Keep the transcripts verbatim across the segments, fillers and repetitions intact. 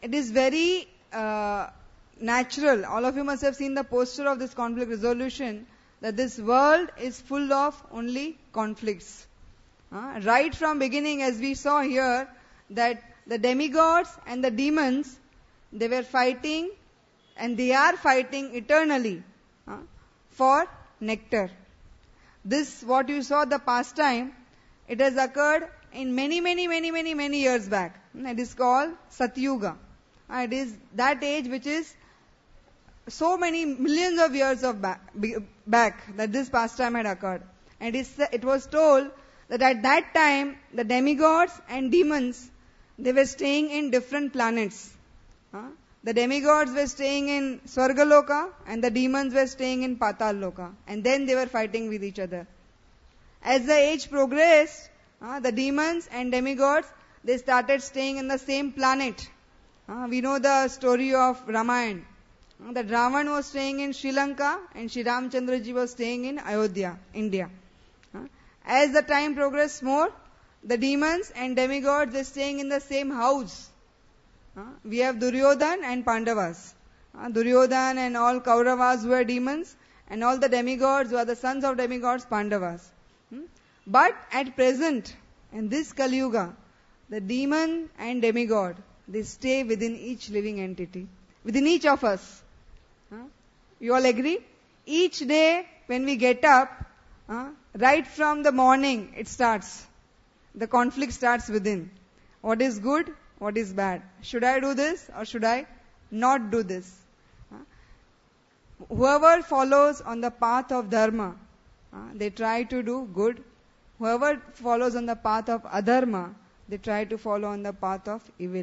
it is very uh, natural. All of you must have seen the poster of this conflict resolution, that this world is full of only conflicts. Uh, right from beginning, as we saw here, that the demigods and the demons, they were fighting and they are fighting eternally uh, for nectar. This, what you saw the pastime, it has occurred in many, many, many, many, many years back. It is called Satyuga. Uh, it is that age which is so many millions of years of back, back that this pastime had occurred. And it, is, it was told that at that time, the demigods and demons, they were staying in different planets. Uh, the demigods were staying in Swargaloka and the demons were staying in Pataloka. And then they were fighting with each other. As the age progressed, uh, the demons and demigods, they started staying in the same planet. Uh, we know the story of Ramayana. Uh, that Ravan was staying in Sri Lanka and Shri Ramchandra ji was staying in Ayodhya, India. Uh, as the time progressed more, the demons and demigods, they staying in the same house. Uh, we have Duryodhan and Pandavas. Uh, Duryodhan and all Kauravas were demons, and all the demigods who are the sons of demigods, Pandavas. Hmm? But at present, in this Kali Yuga, the demon and demigod, they stay within each living entity, within each of us. Uh, you all agree? Each day when we get up, uh, right from the morning it starts. The conflict starts within. What is good? What is bad? Should I do this or should I not do this? Uh, whoever follows on the path of dharma, uh, they try to do good. Whoever follows on the path of adharma, they try to follow on the path of evil.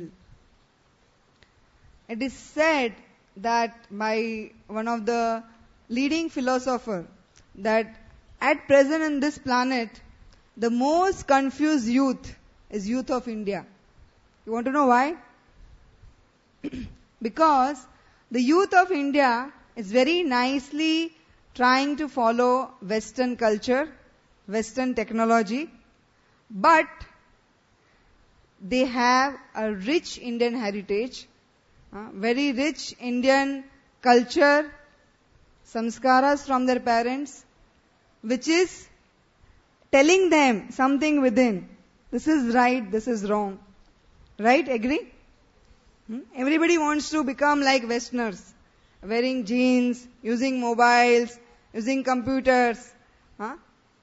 It is said that by one of the leading philosophers that at present in this planet, the most confused youth is youth of India. You want to know why? Because the youth of India is very nicely trying to follow Western culture, Western technology, but they have a rich Indian heritage, uh, very rich Indian culture, samskaras from their parents, which is telling them something within. This is right, this is wrong. Right? Agree? Hmm? Everybody wants to become like Westerners, wearing jeans, using mobiles, using computers. Huh?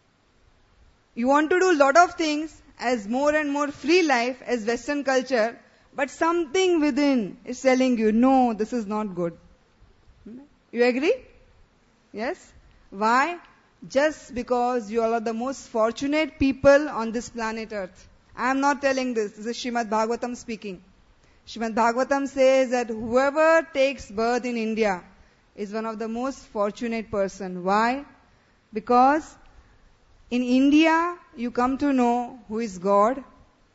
You want to do a lot of things as more and more free life as Western culture, but something within is telling you, no, this is not good. Hmm? You agree? Yes? Why? Just because you are the most fortunate people on this planet Earth. I am not telling this. This is Srimad Bhagavatam speaking. Srimad Bhagavatam says that whoever takes birth in India is one of the most fortunate person. Why? Because in India, you come to know who is God,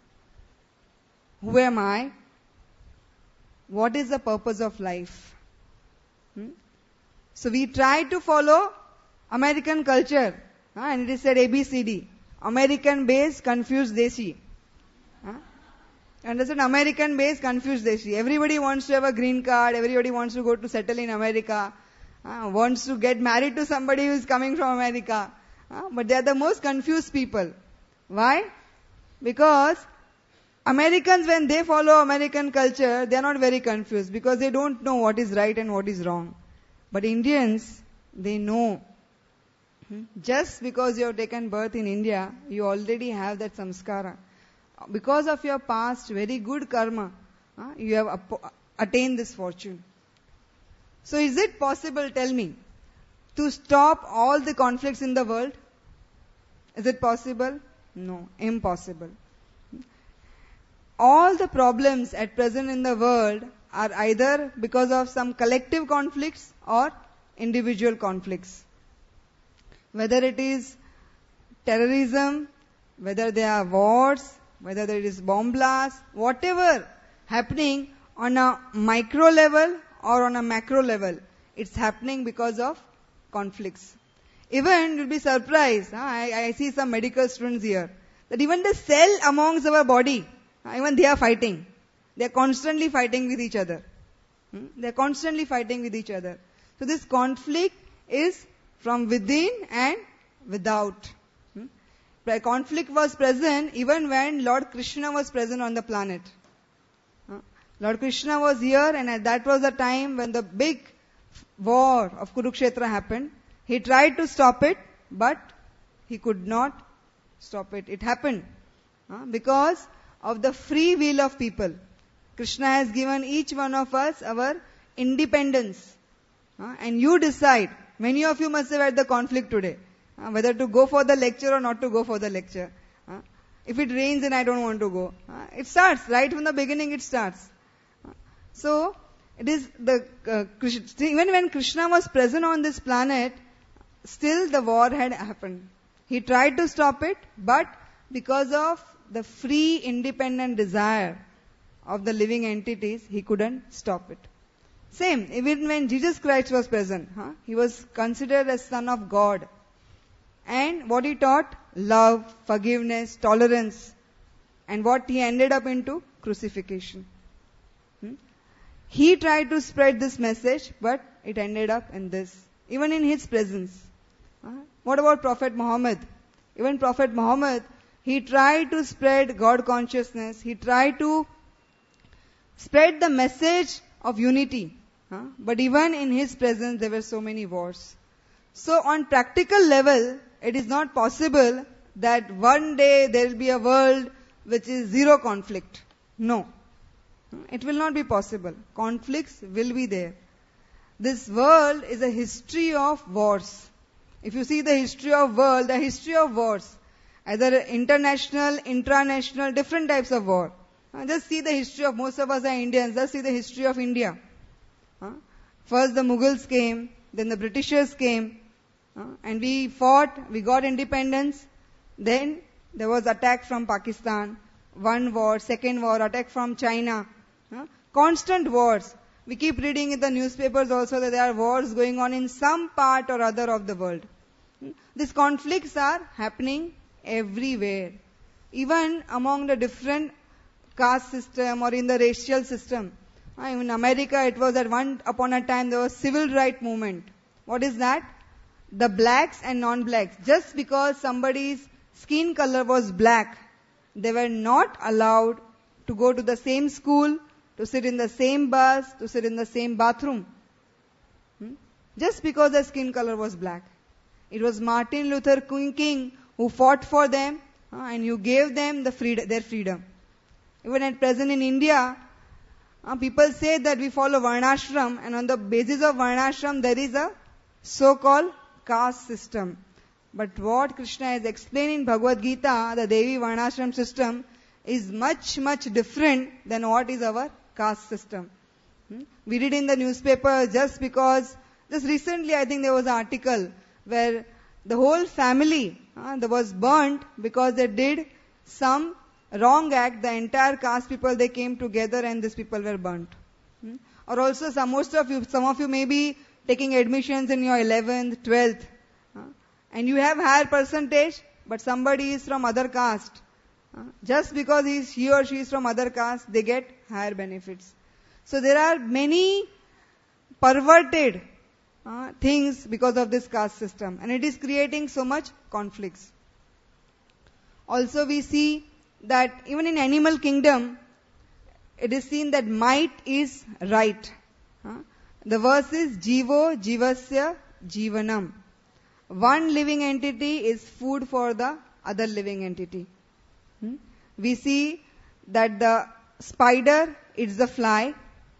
who am I, what is the purpose of life. Hmm? So we try to follow American culture, uh, and it is said A B C D. American based, confused Desi. Huh? Understand? American based, confused Desi. Everybody wants to have a green card, everybody wants to go to settle in America, uh, wants to get married to somebody who is coming from America. Uh, but they are the most confused people. Why? Because Americans, when they follow American culture, they are not very confused because they don't know what is right and what is wrong. But Indians, they know. Just because you have taken birth in India, you already have that samskara. Because of your past very good karma, uh, you have ap- attained this fortune. So is it possible, tell me, to stop all the conflicts in the world? Is it possible? No, impossible. All the problems at present in the world are either because of some collective conflicts or individual conflicts. Whether it is terrorism, whether there are wars, whether there is bomb blasts, whatever happening on a micro level or on a macro level, it's happening because of conflicts. Even you'll be surprised, huh? I, I see some medical students here, that even the cell amongst our body, uh, even they are fighting. They are constantly fighting with each other. Hmm? They are constantly fighting with each other. So this conflict is from within and without. Hmm? The conflict was present even when Lord Krishna was present on the planet. Uh, Lord Krishna was here, and that was the time when the big war of Kurukshetra happened. He tried to stop it, but he could not stop it. It happened uh, because of the free will of people. Krishna has given each one of us our independence. Uh, and you decide. Many of you must have had the conflict today. Uh, whether to go for the lecture or not to go for the lecture. Uh, if it rains and I don't want to go. Uh, it starts. Right from the beginning it starts. Uh, so, it is the, uh, even when Krishna was present on this planet, still the war had happened. He tried to stop it, but because of the free independent desire of the living entities, he couldn't stop it. Same, even when Jesus Christ was present, huh? He was considered as Son of God. And what he taught? Love, forgiveness, tolerance. And what he ended up into? Crucifixion. Hmm? He tried to spread this message, but it ended up in this. Even in his presence. Uh, what about Prophet Muhammad? Even Prophet Muhammad, he tried to spread God consciousness. He tried to spread the message of unity. Uh, but even in his presence, there were so many wars. So on practical level, it is not possible that one day there will be a world which is zero conflict. No. It will not be possible. Conflicts will be there. This world is a history of wars. If you see the history of world, the history of wars, either international, intranational, different types of war. Uh, just see the history of, most of us are Indians, just see the history of India. Uh, first the Mughals came, then the Britishers came, uh, and we fought, we got independence. Then there was attack from Pakistan, one war, second war, attack from China. Uh, constant wars. We keep reading in the newspapers also that there are wars going on in some part or other of the world. These conflicts are happening everywhere. Even among the different caste system or in the racial system. In America, it was at one upon a time there was civil rights movement. What is that? The blacks and non-blacks. Just because somebody's skin color was black, they were not allowed to go to the same school, to sit in the same bus, to sit in the same bathroom. Hmm? Just because their skin color was black. It was Martin Luther King who fought for them uh, and who gave them the freedom, their freedom. Even at present in India, uh, people say that we follow Varnashram, and on the basis of Varnashram there is a so-called caste system. But what Krishna has explained in Bhagavad Gita, the Devi Varnashram system, is much, much different than what is our caste system. Hmm? We read in the newspaper just because, just recently I think there was an article where the whole family uh, that was burnt because they did some wrong act. The entire caste people, they came together and these people were burnt. Hmm? Or also some, most of you, some of you may be taking admissions in your eleventh, twelfth, uh, and you have higher percentage, but somebody is from other caste. Uh, just because he, is, he or she is from other caste, they get higher benefits. So there are many perverted uh, things because of this caste system, and it is creating so much conflicts. Also we see that even in animal kingdom, it is seen that might is right. Uh, the verse is Jivo Jivasya Jivanam. One living entity is food for the other living entity. Hmm? We see that the spider is the fly,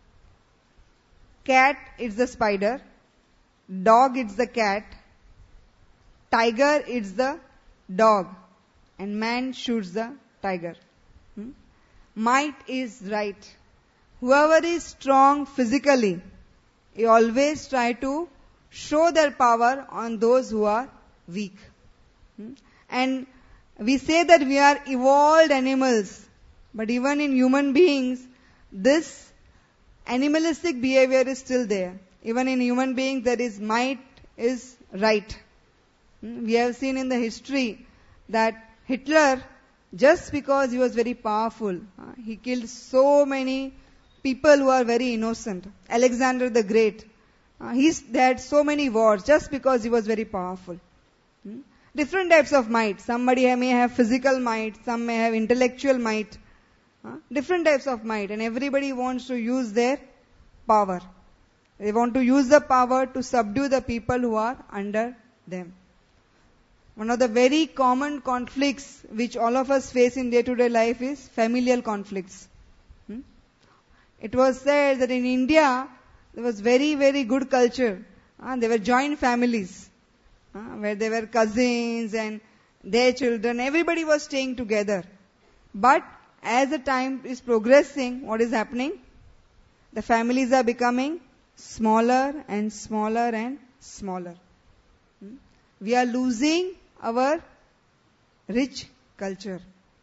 cat is the spider, dog is the cat, tiger is the dog, and man shoots the tiger. Hmm? Might is right. Whoever is strong physically, he always try to show their power on those who are weak. Hmm? And we say that we are evolved animals, but even in human beings, this animalistic behavior is still there. Even in human beings, there is might is right. We have seen in the history that Hitler just because he was very powerful. Uh, he killed so many people who are very innocent. Alexander the Great, uh, he's, they had so many wars just because he was very powerful. Hmm? Different types of might. Somebody may have physical might, some may have intellectual might. Uh, different types of might, and everybody wants to use their power. They want to use the power to subdue the people who are under them. One of the very common conflicts which all of us face in day-to-day life is familial conflicts. Hmm? It was said that in India, there was very, very good culture. Uh, there were joint families, uh, where there were cousins and their children. Everybody was staying together. But as the time is progressing, what is happening? The families are becoming smaller and smaller and smaller. Hmm? We are losing our rich culture.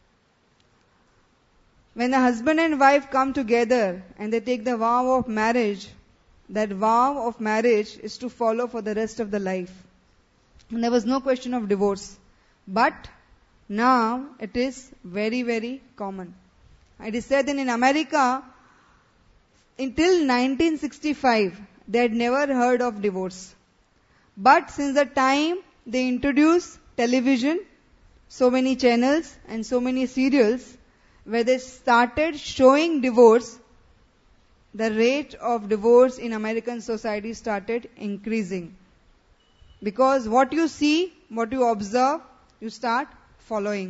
When a husband and wife come together and they take the vow of marriage, that vow of marriage is to follow for the rest of the life. And there was no question of divorce. But now it is very, very common. It is said that in America, until nineteen sixty-five, they had never heard of divorce. But since the time they introduced television, so many channels and so many serials, where they started showing divorce, the rate of divorce in American society started increasing. Because what you see, what you observe, you start following.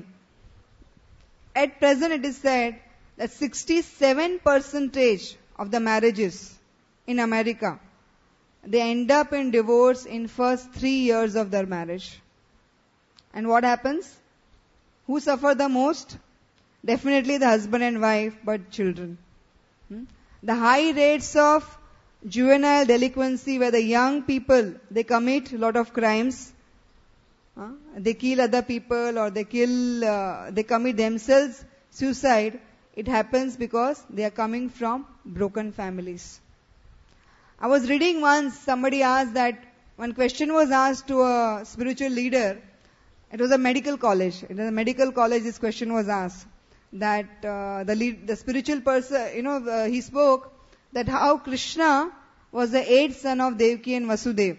At present it is said that sixty-seven percent of the marriages in America, they end up in divorce in first three years of their marriage. And what happens? Who suffer the most? Definitely the husband and wife, but children. Hmm? The high rates of juvenile delinquency, where the young people, they commit a lot of crimes. Uh, they kill other people, or they kill, uh, they commit themselves suicide. It happens because they are coming from broken families. I was reading once, somebody asked that, one question was asked to a spiritual leader. It was a medical college. In a medical college, this question was asked. That uh, the lead, the spiritual person, you know, uh, he spoke that how Krishna was the eighth son of Devaki and Vasudeva.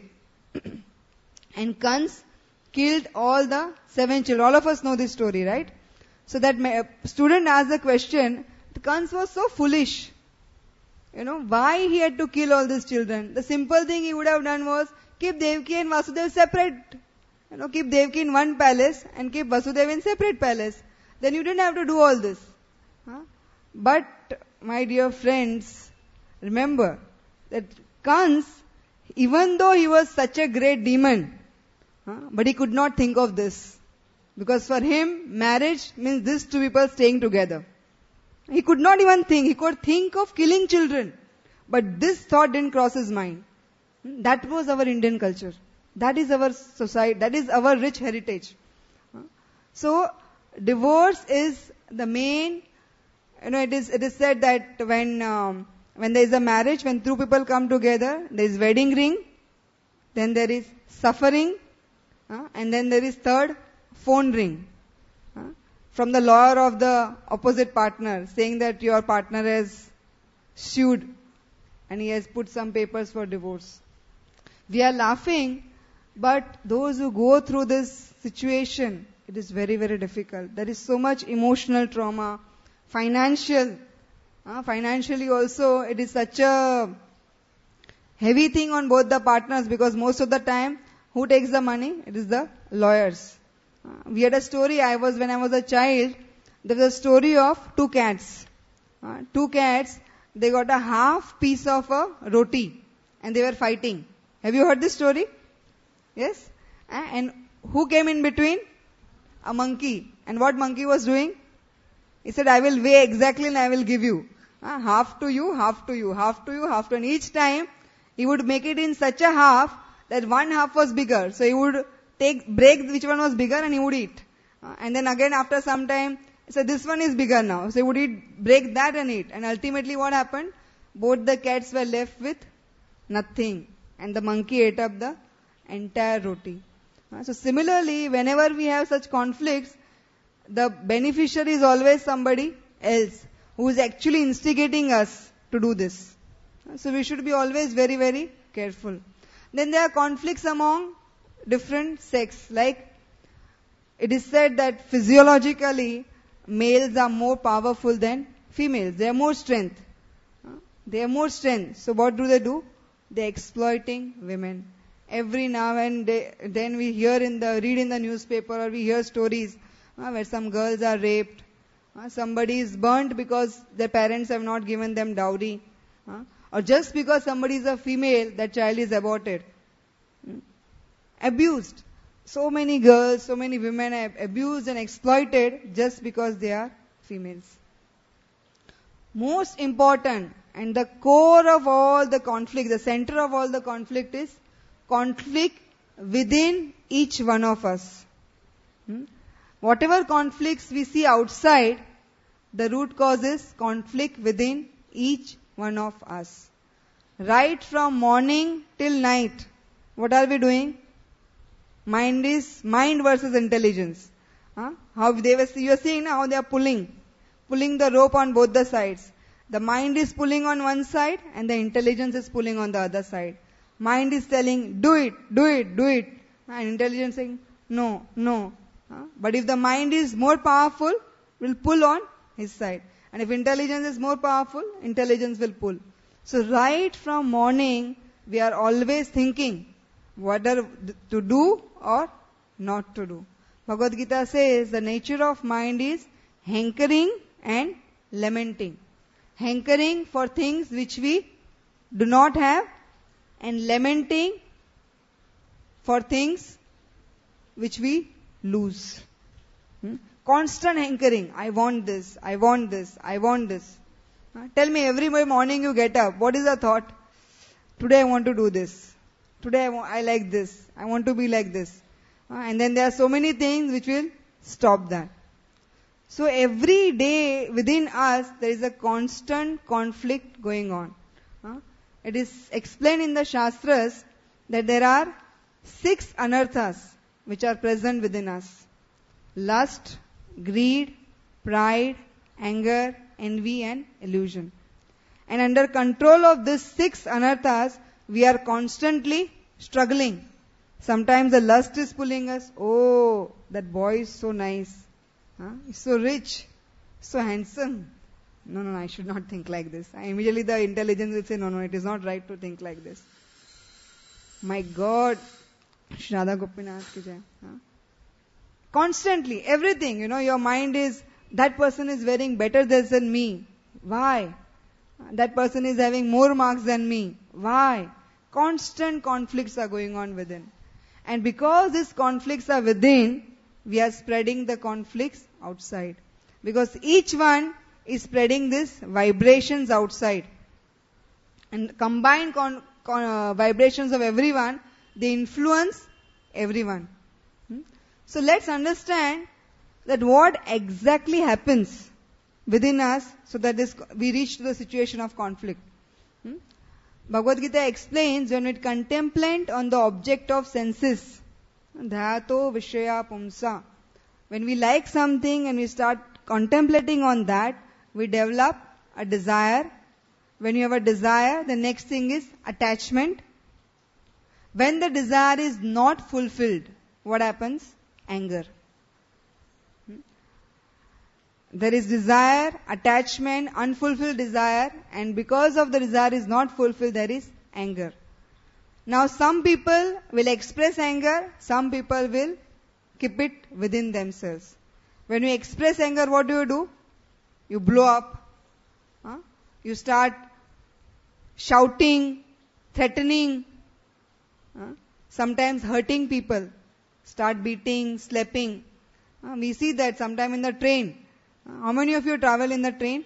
And Kans killed all the seven children. All of us know this story, right? So that my, student asked the question, Kans was so foolish. You know, why he had to kill all these children? The simple thing he would have done was keep Devaki and Vasudeva separate. You know, keep Devaki in one palace and keep Vasudeva in separate palace. Then you didn't have to do all this. Huh? But, my dear friends, remember that Kans, even though he was such a great demon, huh, but he could not think of this. Because for him, marriage means these two people staying together. He could not even think. He could think of killing children. But this thought didn't cross his mind. That was our Indian culture. That is our society. That is our rich heritage. So, divorce is the main, you know, it is, it is said that when, um, when there is a marriage, when two people come together, there is wedding ring, then there is suffering, uh, and then there is third, phone ring. Uh, from the lawyer of the opposite partner, saying that your partner has sued and he has put some papers for divorce. We are laughing, but those who go through this situation, it is very, very difficult. There is so much emotional trauma, financial, uh, financially also it is such a heavy thing on both the partners, because most of the time, who takes the money? It is the lawyers. Uh, we had a story, I was, when I was a child, there was a story of two cats. Uh, two cats, they got a half piece of a roti and they were fighting. Have you heard this story? Yes? Uh, and who came in between? A monkey. And what monkey was doing? He said, I will weigh exactly and I will give you. Uh, half to you, half to you, half to you, half to you. And each time, he would make it in such a half that one half was bigger. So he would take, break which one was bigger and he would eat. Uh, and then again after some time, he said, this one is bigger now. So he would eat, break that and eat. And ultimately what happened? Both the cats were left with nothing. And the monkey ate up the entire roti. Uh, so similarly, whenever we have such conflicts, the beneficiary is always somebody else who is actually instigating us to do this. So we should be always very, very careful. Then there are conflicts among different sex. Like it is said that physiologically males are more powerful than females. They have more strength. They have more strength. So what do they do? They are exploiting women. Every now and then we hear in the, read in the newspaper or we hear stories uh, where some girls are raped. Uh, somebody is burnt because their parents have not given them dowry. Uh, or just because somebody is a female, that child is aborted. Hmm? Abused. So many girls, so many women are abused and exploited just because they are females. Most important and the core of all the conflict, the center of all the conflict is conflict within each one of us. Hmm? Whatever conflicts we see outside, the root cause is conflict within each one of us. Right from morning till night, what are we doing? Mind is mind versus intelligence. Huh? How they were, you are seeing now how they are pulling, pulling the rope on both the sides. The mind is pulling on one side and the intelligence is pulling on the other side. Mind is telling, do it, do it, do it. And intelligence saying, no, no. Huh? But if the mind is more powerful, will pull on his side. And if intelligence is more powerful, intelligence will pull. So right from morning, we are always thinking whether to do or not to do. Bhagavad Gita says the nature of mind is hankering and lamenting. Hankering for things which we do not have and lamenting for things which we lose. Hmm? Constant hankering. I want this, I want this, I want this. Uh, tell me every morning you get up, what is the thought? Today I want to do this. Today I, want, I like this. I want to be like this. Uh, and then there are so many things which will stop that. So every day within us there is a constant conflict going on. Uh, it is explained in the Shastras that there are six anarthas which are present within us. Lust, greed, pride, anger, envy and illusion. And under control of these six anarthas, we are constantly struggling. Sometimes the lust is pulling us. Oh, that boy is so nice. Huh? He's so rich, so handsome. No, no, no, I should not think like this. I immediately the intelligence will say, no, no, it is not right to think like this. My God, Shri Radha Gopinath ki jai. Huh? Constantly, everything, you know, your mind is, that person is wearing better dress than me. Why? That person is having more marks than me. Why? Constant conflicts are going on within. And because these conflicts are within, we are spreading the conflicts outside. Because each one is spreading these vibrations outside. And combined con- con- uh, vibrations of everyone, they influence everyone. Hmm? So let's understand that what exactly happens within us so that this, we reach to the situation of conflict. Hmm? Bhagavad Gita explains when we contemplate on the object of senses, dhayato vishaya pumsa. When we like something and we start contemplating on that, we develop a desire. When you have a desire, the next thing is attachment. When the desire is not fulfilled, what happens? Anger. There is desire, attachment, unfulfilled desire, and because of the desire is not fulfilled, there is anger. Now some people will express anger, some people will keep it within themselves. When you express anger, what do you do? You blow up. Huh? You start shouting, threatening, huh? Sometimes hurting people. Start beating, slapping. Uh, we see that sometime in the train. Uh, how many of you travel in the train?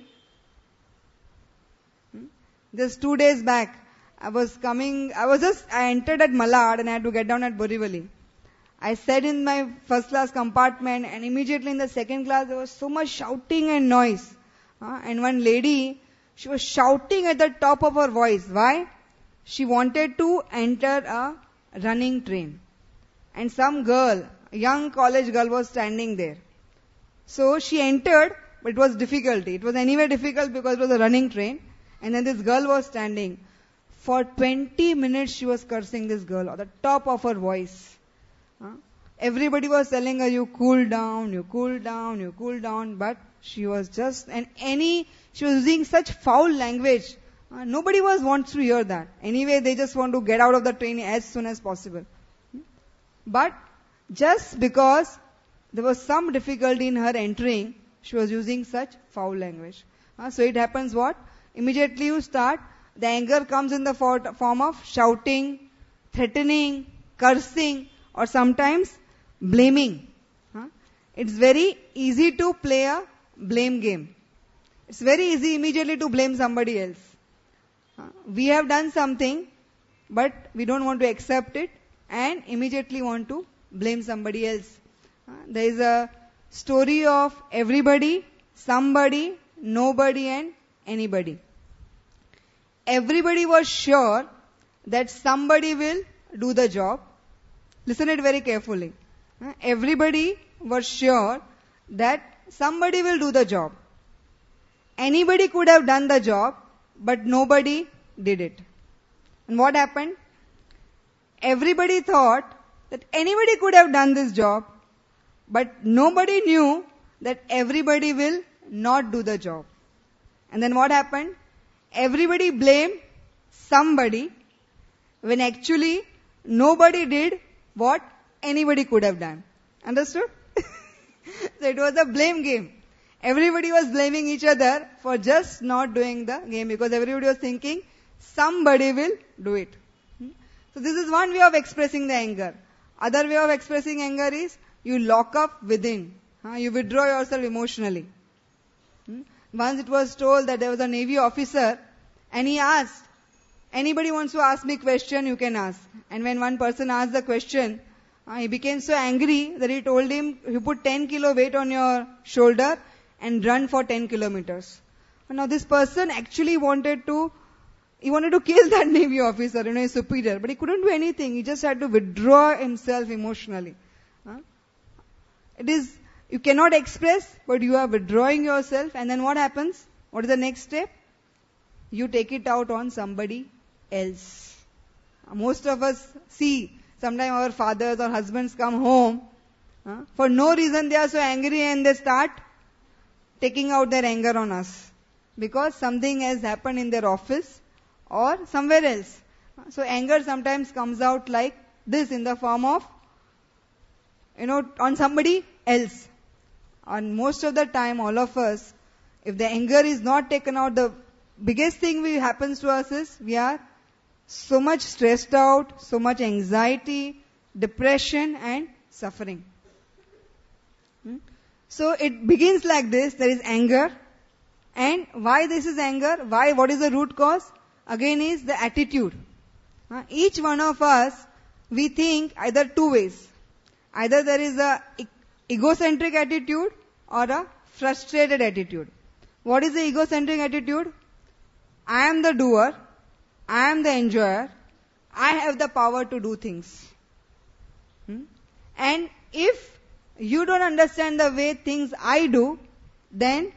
Hmm? Just two days back, I was coming, I was just, I entered at Malad and I had to get down at Borivali. I sat in my first class compartment and immediately in the second class there was so much shouting and noise. Uh, and one lady, she was shouting at the top of her voice. Why? She wanted to enter a running train. And some girl, a young college girl was standing there. So she entered, but it was difficulty. It was anyway difficult because it was a running train. And then this girl was standing. For twenty minutes she was cursing this girl at the top of her voice. Huh? Everybody was telling her, you cool down, you cool down, you cool down. But she was just, and any, she was using such foul language. Uh, nobody was wants to hear that. Anyway, they just want to get out of the train as soon as possible. But just because there was some difficulty in her entering, she was using such foul language. Uh, so it happens what? Immediately you start, the anger comes in the for- form of shouting, threatening, cursing, or sometimes blaming. Uh, it's very easy to play a blame game. It's very easy immediately to blame somebody else. Uh, we have done something, but we don't want to accept it and immediately want to blame somebody else. Uh, there is a story of everybody, somebody, nobody and anybody. Everybody was sure that somebody will do the job. Listen it very carefully. Uh, everybody was sure that somebody will do the job. Anybody could have done the job, but nobody did it. And what happened? Everybody thought that anybody could have done this job, but nobody knew that everybody will not do the job. And then what happened? Everybody blamed somebody when actually nobody did what anybody could have done. Understood? So it was a blame game. Everybody was blaming each other for just not doing the game because everybody was thinking somebody will do it. So this is one way of expressing the anger. Other way of expressing anger is you lock up within. You withdraw yourself emotionally. Once it was told that there was a Navy officer and he asked, anybody wants to ask me question, you can ask. And when one person asked the question, uh, he became so angry that he told him, you put ten kilo weight on your shoulder and run for ten kilometers. And now this person actually wanted to, he wanted to kill that Navy officer, you know, his superior, but he couldn't do anything. He just had to withdraw himself emotionally. Uh, it is, you cannot express, but you are withdrawing yourself. And then what happens? What is the next step? You take it out on somebody else. Most of us see, sometimes our fathers or husbands come home. Uh, for no reason they are so angry and they start taking out their anger on us. Because something has happened in their office or somewhere else. So anger sometimes comes out like this in the form of, you know, on somebody else. And most of the time, all of us, if the anger is not taken out, the biggest thing which happens to us is we are so much stressed out, so much anxiety, depression and suffering. Hmm? So it begins like this, there is anger. And why this is anger? Why? What is the root cause? Again is the attitude. Uh, each one of us, we think either two ways. Either there is a e- egocentric attitude or a frustrated attitude. What is the egocentric attitude? I am the doer. I am the enjoyer. I have the power to do things. Hmm? And if you don't understand the way things I do, then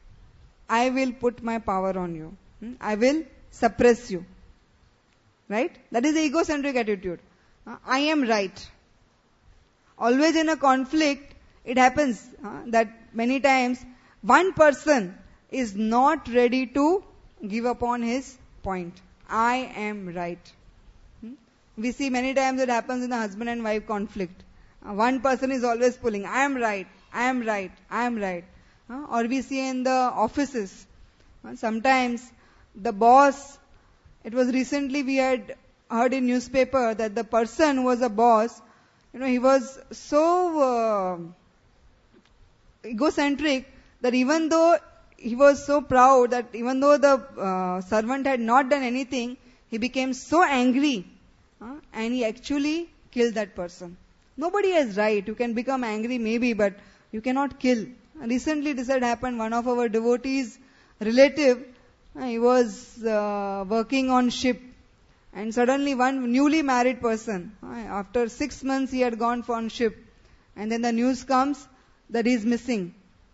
I will put my power on you. Hmm? I will suppress you. Right? That is the egocentric attitude. Uh, I am right. Always in a conflict, it happens uh, that many times one person is not ready to give up on his point. I am right. Hmm? We see many times it happens in the husband and wife conflict. Uh, one person is always pulling, I am right, I am right, I am right. Uh, or we see in the offices, uh, sometimes the boss, it was recently we had heard in newspaper that the person who was a boss, you know, he was so uh, egocentric that even though he was so proud that even though the uh, servant had not done anything, he became so angry uh, and he actually killed that person. Nobody is right. You can become angry maybe, but you cannot kill. Recently this had happened. One of our devotees' relative, uh, he was uh, working on ship and suddenly one newly married person, uh, after six months he had gone on ship and then the news comes that he is missing.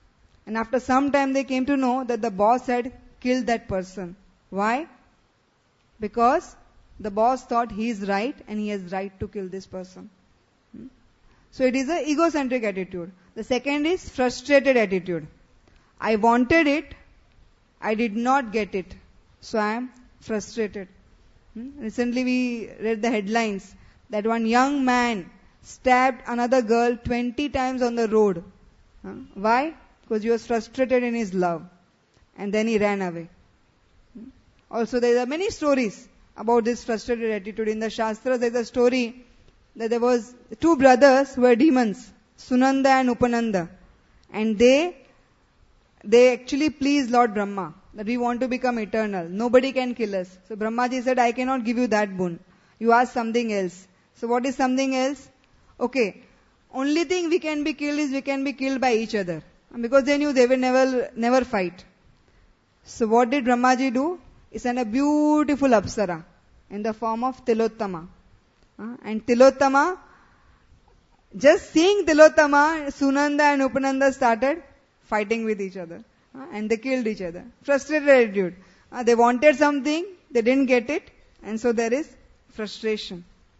And after some time they came to know that the boss had killed that person. Why? Because the boss thought he is right and he has right to kill this person. Hmm? So it is an egocentric attitude. The second is frustrated attitude. I wanted it, I did not get it, so I am frustrated. Hmm? Recently we read the headlines that one young man stabbed another girl twenty times on the road. Huh? Why? Because he was frustrated in his love. And then he ran away. Hmm? Also there are many stories about this frustrated attitude. In the Shastras there is a story that there was two brothers who were demons, Sunanda and Upananda. And they, they actually pleased Lord Brahma, that we want to become eternal. Nobody can kill us. So Brahmaji said, I cannot give you that boon. You ask something else. So what is something else? Okay, only thing we can be killed is we can be killed by each other. Because they knew they will never, never fight. So what did Brahmaji do? He sent a beautiful Apsara in the form of Tilottama. Uh, and Tilottama, just seeing Tilottama, Sunanda and Upananda started fighting with each other. Uh, and they killed each other. Frustrated attitude. Uh, they wanted something, they didn't get it, and so there is frustration.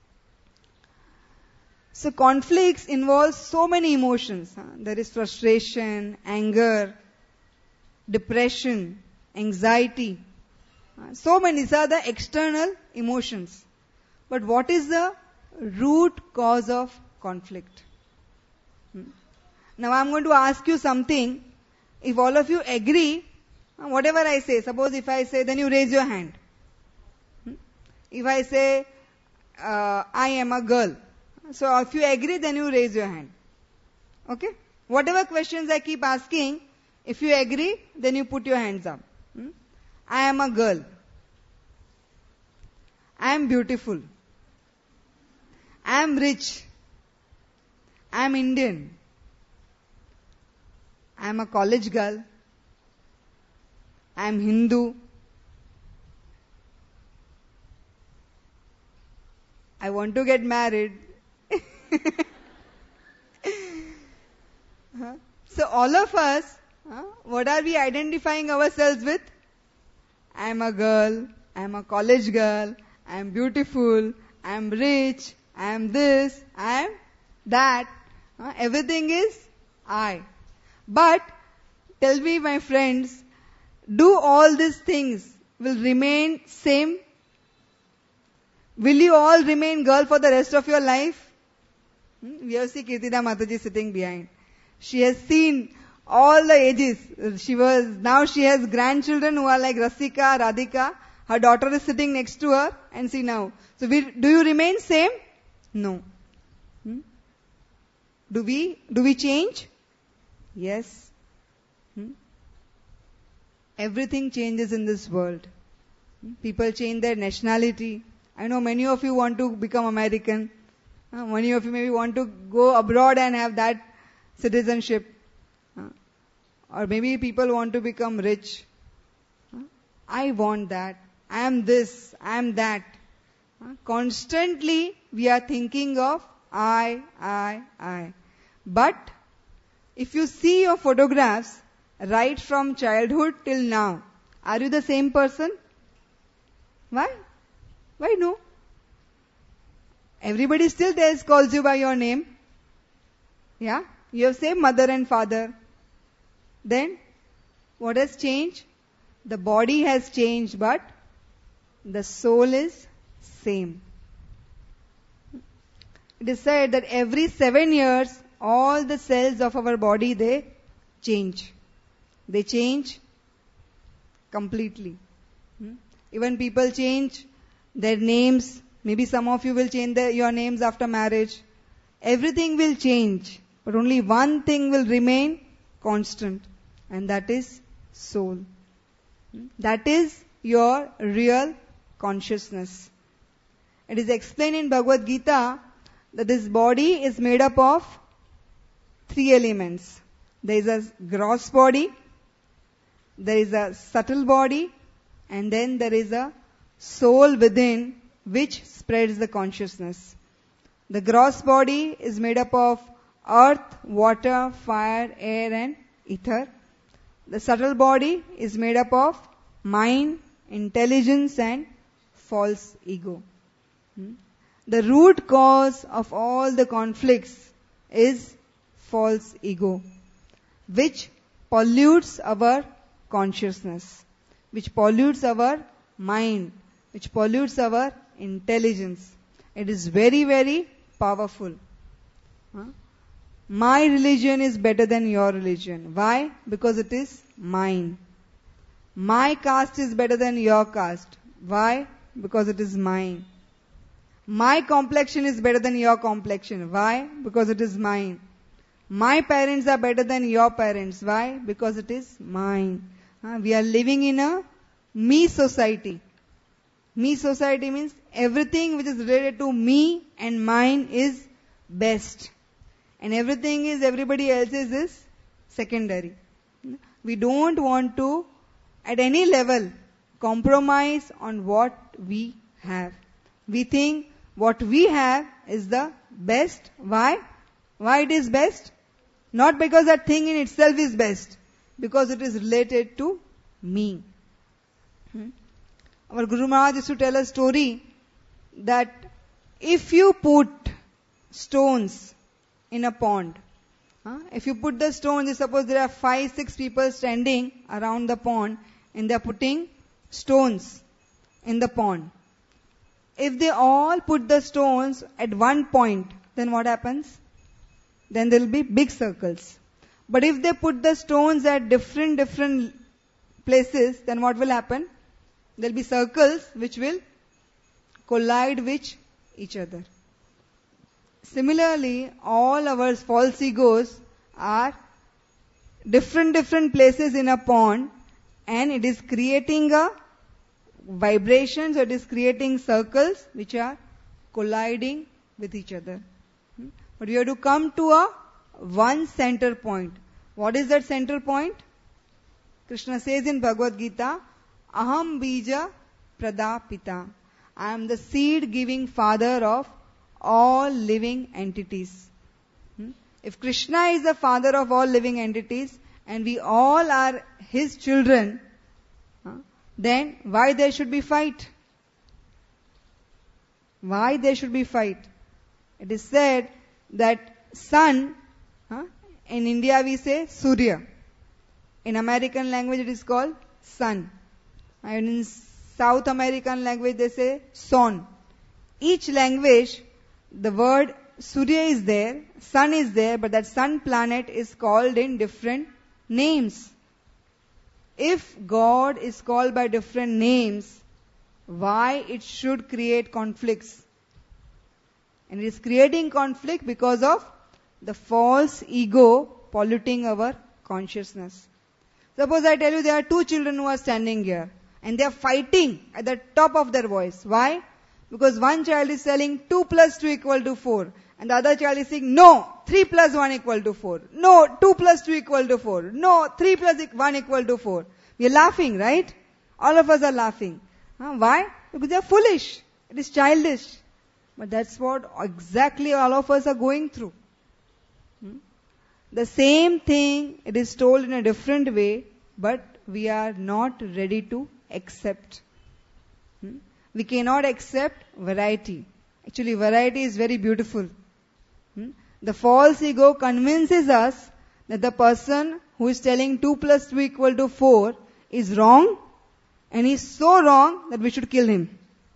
So conflicts involve so many emotions. Uh, there is frustration, anger, depression, anxiety. Uh, so many. These are the external emotions. But what is the root cause of conflict? Hmm. Now I am going to ask you something. If all of you agree, uh, whatever I say, suppose if I say, then you raise your hand. Hmm. If I say, uh, I am a girl. So if you agree, then you raise your hand. Okay? Whatever questions I keep asking, if you agree, then you put your hands up. Hmm? I am a girl. I am beautiful. I am rich. I am Indian. I am a college girl. I am Hindu. I want to get married. Huh? So all of us, huh, what are we identifying ourselves with? I am a girl, I am a college girl, I am beautiful, I am rich, I am this, I am that. Huh? Everything is I. But tell me, my friends, do all these things will remain same? Will you all remain girl for the rest of your life? Hmm? We have seen Kirtida Mataji sitting behind. She has seen all the ages. She was, now she has grandchildren who are like Rasika, Radhika. Her daughter is sitting next to her, and see now. So we, do you remain same? No. Hmm? Do we, do we change? Yes. Hmm? Everything changes in this world. Hmm? People change their nationality. I know many of you want to become American. Uh, many of you maybe want to go abroad and have that citizenship. Uh, or maybe people want to become rich. Uh, I want that. I am this. I am that. Uh, constantly we are thinking of I, I, I. But if you see your photographs right from childhood till now, are you the same person? Why? Why no? Everybody still tells, calls you by your name. Yeah? You have same mother and father. Then, what has changed? The body has changed, but the soul is same. It is said that every seven years, all the cells of our body, they change. They change completely. Hmm? Even people change their names. Maybe some of you will change their, your names after marriage. Everything will change. But only one thing will remain constant. And that is soul. That is your real consciousness. It is explained in Bhagavad Gita that this body is made up of three elements. There is a gross body, there is a subtle body, and then there is a soul within which spreads the consciousness. The gross body is made up of earth, water, fire, air and ether. The subtle body is made up of mind, intelligence and false ego. Hmm? The root cause of all the conflicts is false ego, which pollutes our consciousness, which pollutes our mind, which pollutes our intelligence. It is very, very powerful. Huh? My religion is better than your religion. Why? Because it is mine. My caste is better than your caste. Why? Because it is mine. My complexion is better than your complexion. Why? Because it is mine. My parents are better than your parents. Why? Because it is mine. Uh, we are living in a me society. Me society means everything which is related to me and mine is best. And everything is everybody else's is secondary. We don't want to, at any level, compromise on what we have. We think what we have is the best. Why? Why it is best? Not because that thing in itself is best. Because it is related to me. Hmm? Our Guru Maharaj used to tell a story that if you put stones in a pond, huh? if you put the stones, suppose there are five, six people standing around the pond and they are putting stones in the pond. If they all put the stones at one point, then what happens? Then there will be big circles. But if they put the stones at different, different places, then what will happen? There will be circles which will collide with each other. Similarly, all our false egos are different, different places in a pond, and it is creating a vibrations, or it is creating circles which are colliding with each other. But we have to come to a one center point. What is that center point? Krishna says in Bhagavad Gita, Aham bija pradapita. I am the seed giving father of all living entities. Hmm? If Krishna is the father of all living entities and we all are his children, huh, then why there should be fight? Why there should be fight? It is said that sun, huh, in India we say Surya. In American language it is called sun. And in South American language they say son. Each language, the word Surya is there, sun is there, but that sun planet is called in different names. If God is called by different names, why it should create conflicts? And it is creating conflict because of the false ego polluting our consciousness. Suppose I tell you there are two children who are standing here and they are fighting at the top of their voice. Why? Because one child is telling two plus two equal to four and the other child is saying no, three plus one equal to four. No, two plus two equal to four. No, three plus one equal to four. We are laughing, right? All of us are laughing. Huh? Why? Because they are foolish. It is childish. But that's what exactly all of us are going through. Hmm? The same thing, it is told in a different way, but we are not ready to accept. Hmm? We cannot accept variety. Actually, variety is very beautiful. Hmm? The false ego convinces us that the person who is telling two plus two equal to four is wrong, and he is so wrong that we should kill him.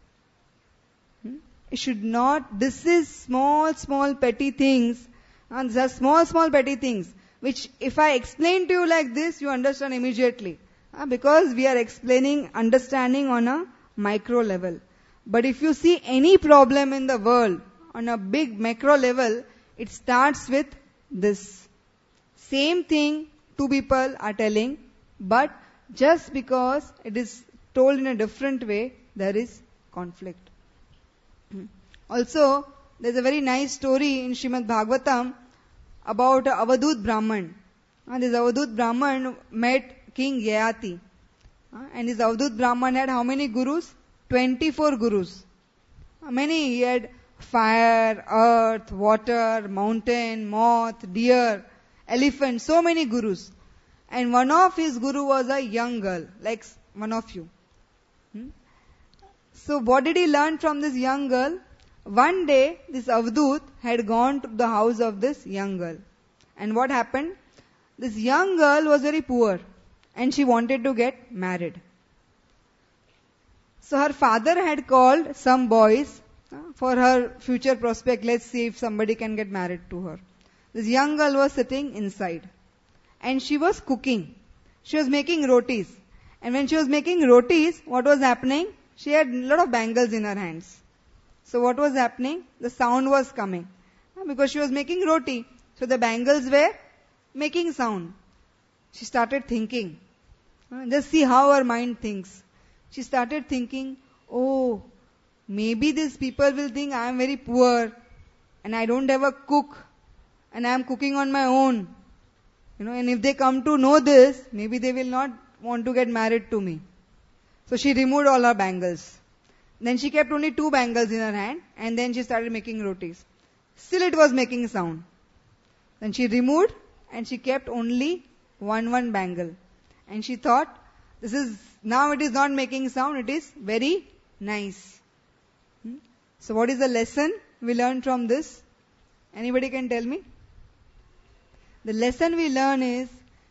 It should not, this is small, small petty things, and these are small, small petty things, which if I explain to you like this, you understand immediately. Uh, because we are explaining, understanding on a micro level. But if you see any problem in the world on a big macro level, it starts with this. Same thing two people are telling, but just because it is told in a different way, there is conflict. Also, there is a very nice story in Srimad Bhagavatam about a Avadut Brahman. And this Avadut Brahman met King Yayati. And this Avadut Brahman had how many gurus? twenty-four gurus. How many? He had fire, earth, water, mountain, moth, deer, elephant, so many gurus. And one of his guru was a young girl, like one of you. Hmm? So what did he learn from this young girl? One day, this Avadut had gone to the house of this young girl. And what happened? This young girl was very poor and she wanted to get married. So her father had called some boys uh, for her future prospect. Let's see if somebody can get married to her. This young girl was sitting inside and she was cooking. She was making rotis. And when she was making rotis, what was happening? She had a lot of bangles in her hands. So what was happening? The sound was coming. Because she was making roti. So the bangles were making sound. She started thinking. Just see how her mind thinks. She started thinking, oh, maybe these people will think I am very poor and I don't have a cook and I am cooking on my own. You know, and if they come to know this, maybe they will not want to get married to me. So she removed all her bangles. Then she kept only two bangles in her hand and then she started making rotis. Still it was making sound. Then she removed and she kept only one one bangle. And she thought, this is, now it is not making sound, it is very nice. Hmm? So what is the lesson we learn from this? Anybody can tell me? The lesson we learn is,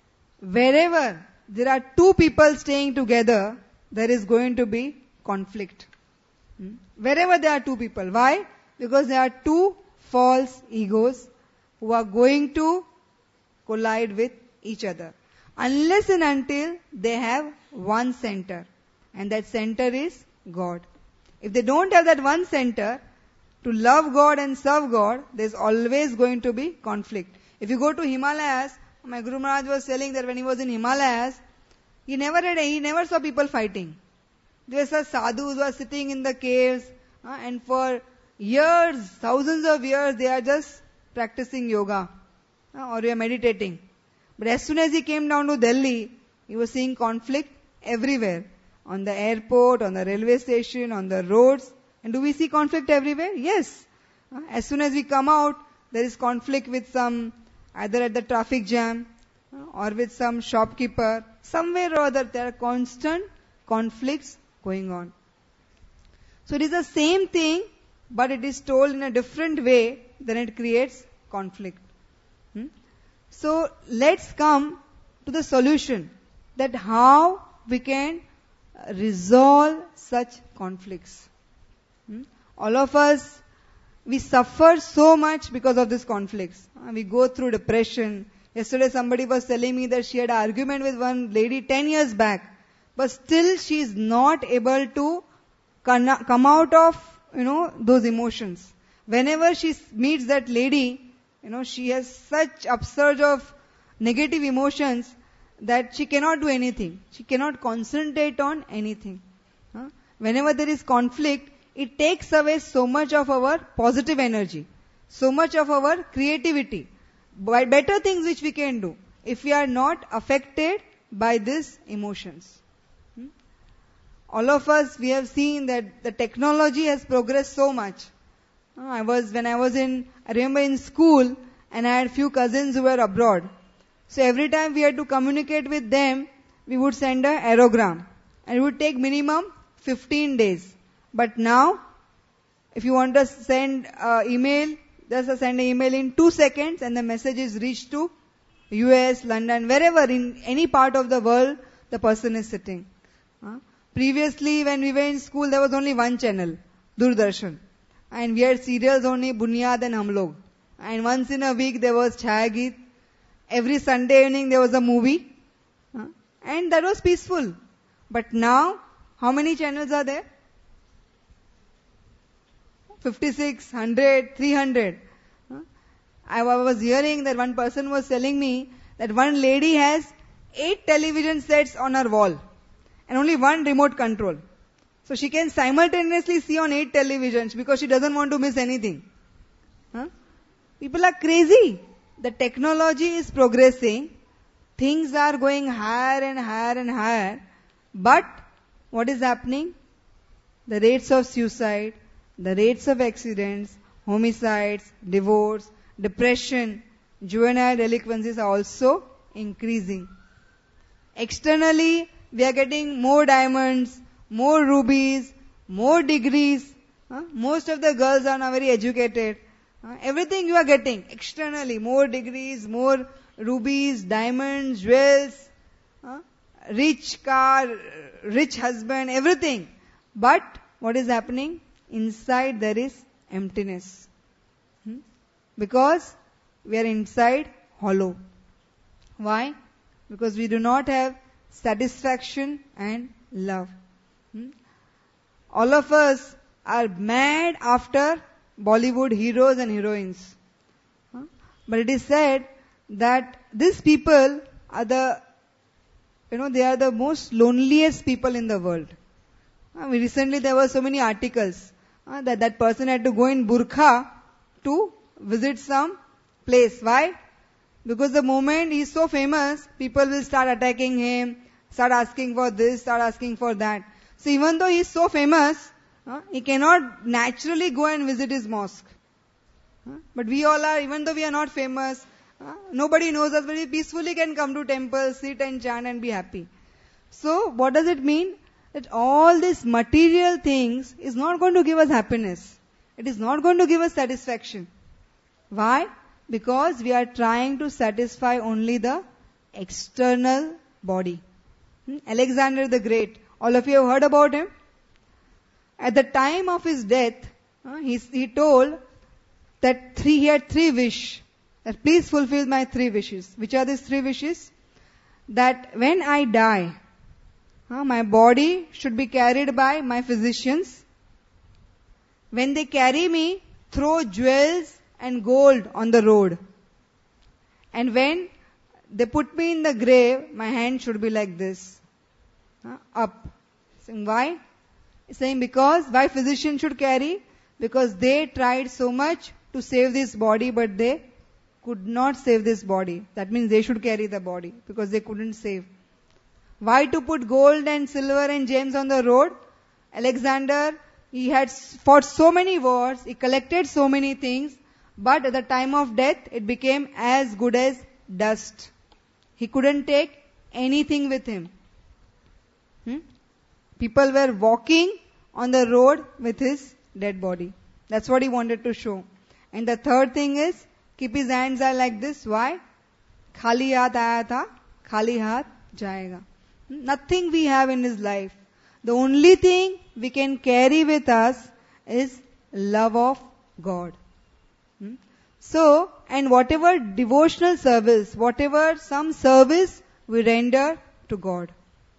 wherever there are two people staying together, there is going to be conflict. Hmm? Wherever there are two people. Why? Because there are two false egos who are going to collide with each other. Unless and until they have one center. And that center is God. If they don't have that one center, to love God and serve God, there's always going to be conflict. If you go to Himalayas, my Guru Maharaj was telling that when he was in Himalayas, he never had, he never saw people fighting. There were such sadhus who are sitting in the caves, uh, and for years, thousands of years, they are just practicing yoga, uh, or they are meditating. But as soon as he came down to Delhi, he was seeing conflict everywhere. On the airport, on the railway station, on the roads. And do we see conflict everywhere? Yes. Uh, as soon as we come out, there is conflict with some, either at the traffic jam, uh, or with some shopkeeper. Somewhere or other, there are constant conflicts going on. So it is the same thing, but it is told in a different way, then it creates conflict. Hmm? So let's come to the solution, that how we can resolve such conflicts. Hmm? All of us, we suffer so much because of these conflicts. Uh, we go through depression. Yesterday somebody was telling me that she had an argument with one lady ten years back, but still she is not able to come out of, you know, those emotions. Whenever she meets that lady, you know, she has such upsurge of negative emotions that she cannot do anything. She cannot concentrate on anything. Huh? Whenever there is conflict, it takes away so much of our positive energy, so much of our creativity, better things which we can do if we are not affected by these emotions. Hmm? All of us, we have seen that the technology has progressed so much. I was, when I was in, I remember in school, and I had few cousins who were abroad. So every time we had to communicate with them, we would send an aerogram. And it would take minimum fifteen days. But now, if you want to send uh, email, just send an email in two seconds and the message is reached to U S, London, wherever in any part of the world the person is sitting. Uh, previously, when we were in school, there was only one channel, Doordarshan. And we had serials only, Bunyad and Hum Log. And once in a week there was Chhaya Geet. Every Sunday evening there was a movie. Uh, and that was peaceful. But now, how many channels are there? fifty-six, one hundred, three hundred. Uh, I was hearing that one person was telling me that one lady has eight television sets on her wall. And only one remote control. So she can simultaneously see on eight televisions because she doesn't want to miss anything. Huh? People are crazy. The technology is progressing. Things are going higher and higher and higher. But what is happening? The rates of suicide, the rates of accidents, homicides, divorce, depression, juvenile delinquencies are also increasing. Externally, we are getting more diamonds, more rubies, more degrees. Huh? Most of the girls are now very educated. Uh, everything you are getting externally, more degrees, more rubies, diamonds, jewels, uh, rich car, rich husband, everything. But what is happening? Inside there is emptiness. Hmm? Because we are inside hollow. Why? Because we do not have satisfaction and love. Hmm? All of us are mad after Bollywood heroes and heroines. Huh? But it is said that these people are the, you know, they are the most loneliest people in the world. Uh, recently there were so many articles uh, that that person had to go in burqa to visit some place. Why? Because the moment he is so famous, people will start attacking him, start asking for this, start asking for that. So even though he is so famous, uh, he cannot naturally go and visit his mosque. Uh, but we all are, even though we are not famous, uh, nobody knows us, but we peacefully can come to temple, sit and chant and be happy. So what does it mean? That all these material things is not going to give us happiness. It is not going to give us satisfaction. Why? Because we are trying to satisfy only the external body. Hmm? Alexander the Great. All of you have heard about him? At the time of his death, uh, he, he told that three, he had three wishes. That please fulfill my three wishes. Which are these three wishes? That when I die, uh, my body should be carried by my physicians. When they carry me, throw jewels and gold on the road. And when they put me in the grave, my hand should be like this. Uh, up. Saying why? Saying because, why physicians should carry? Because they tried so much to save this body, but they could not save this body. That means they should carry the body, because they couldn't save. Why to put gold and silver and gems on the road? Alexander, he had fought so many wars, he collected so many things, but at the time of death, it became as good as dust. He couldn't take anything with him. Hmm? People were walking on the road with his dead body. That's what he wanted to show. And the third thing is, keep his hands are like this. Why? Khali haath aaya tha, khali haath jayega. Nothing we have in his life. The only thing we can carry with us is love of God. Hmm? So, and whatever devotional service, whatever some service we render to God.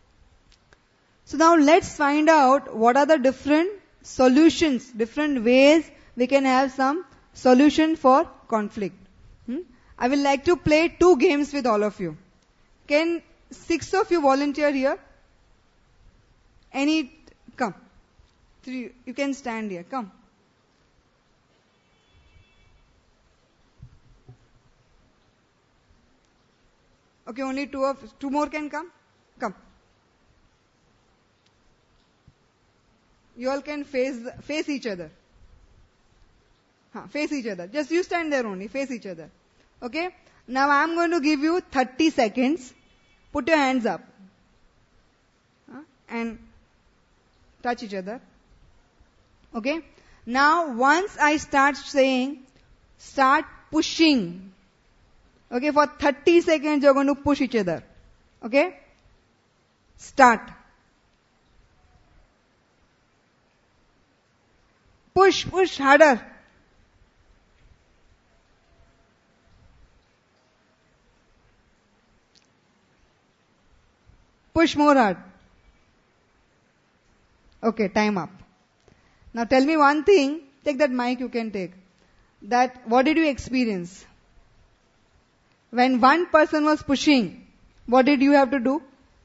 So now let's find out what are the different solutions, different ways we can have some solution for conflict. Hmm? I will like to play two games with all of you. Can six of you volunteer here? Any, come. Three, you can stand here, come. Okay, only two of, two more can come? Come. You all can face, face each other. Huh, face each other. Just you stand there only, face each other. Okay? Now I am going to give you thirty seconds. Put your hands up. Huh, and touch each other. Okay? Now once I start saying, start pushing. Okay, for thirty seconds you are going to push each other. Okay? Start. Push, push harder. Push more hard. Okay, time up. Now tell me one thing. Take that mic, you can take. That, what did you experience? When one person was pushing, what did you have to do?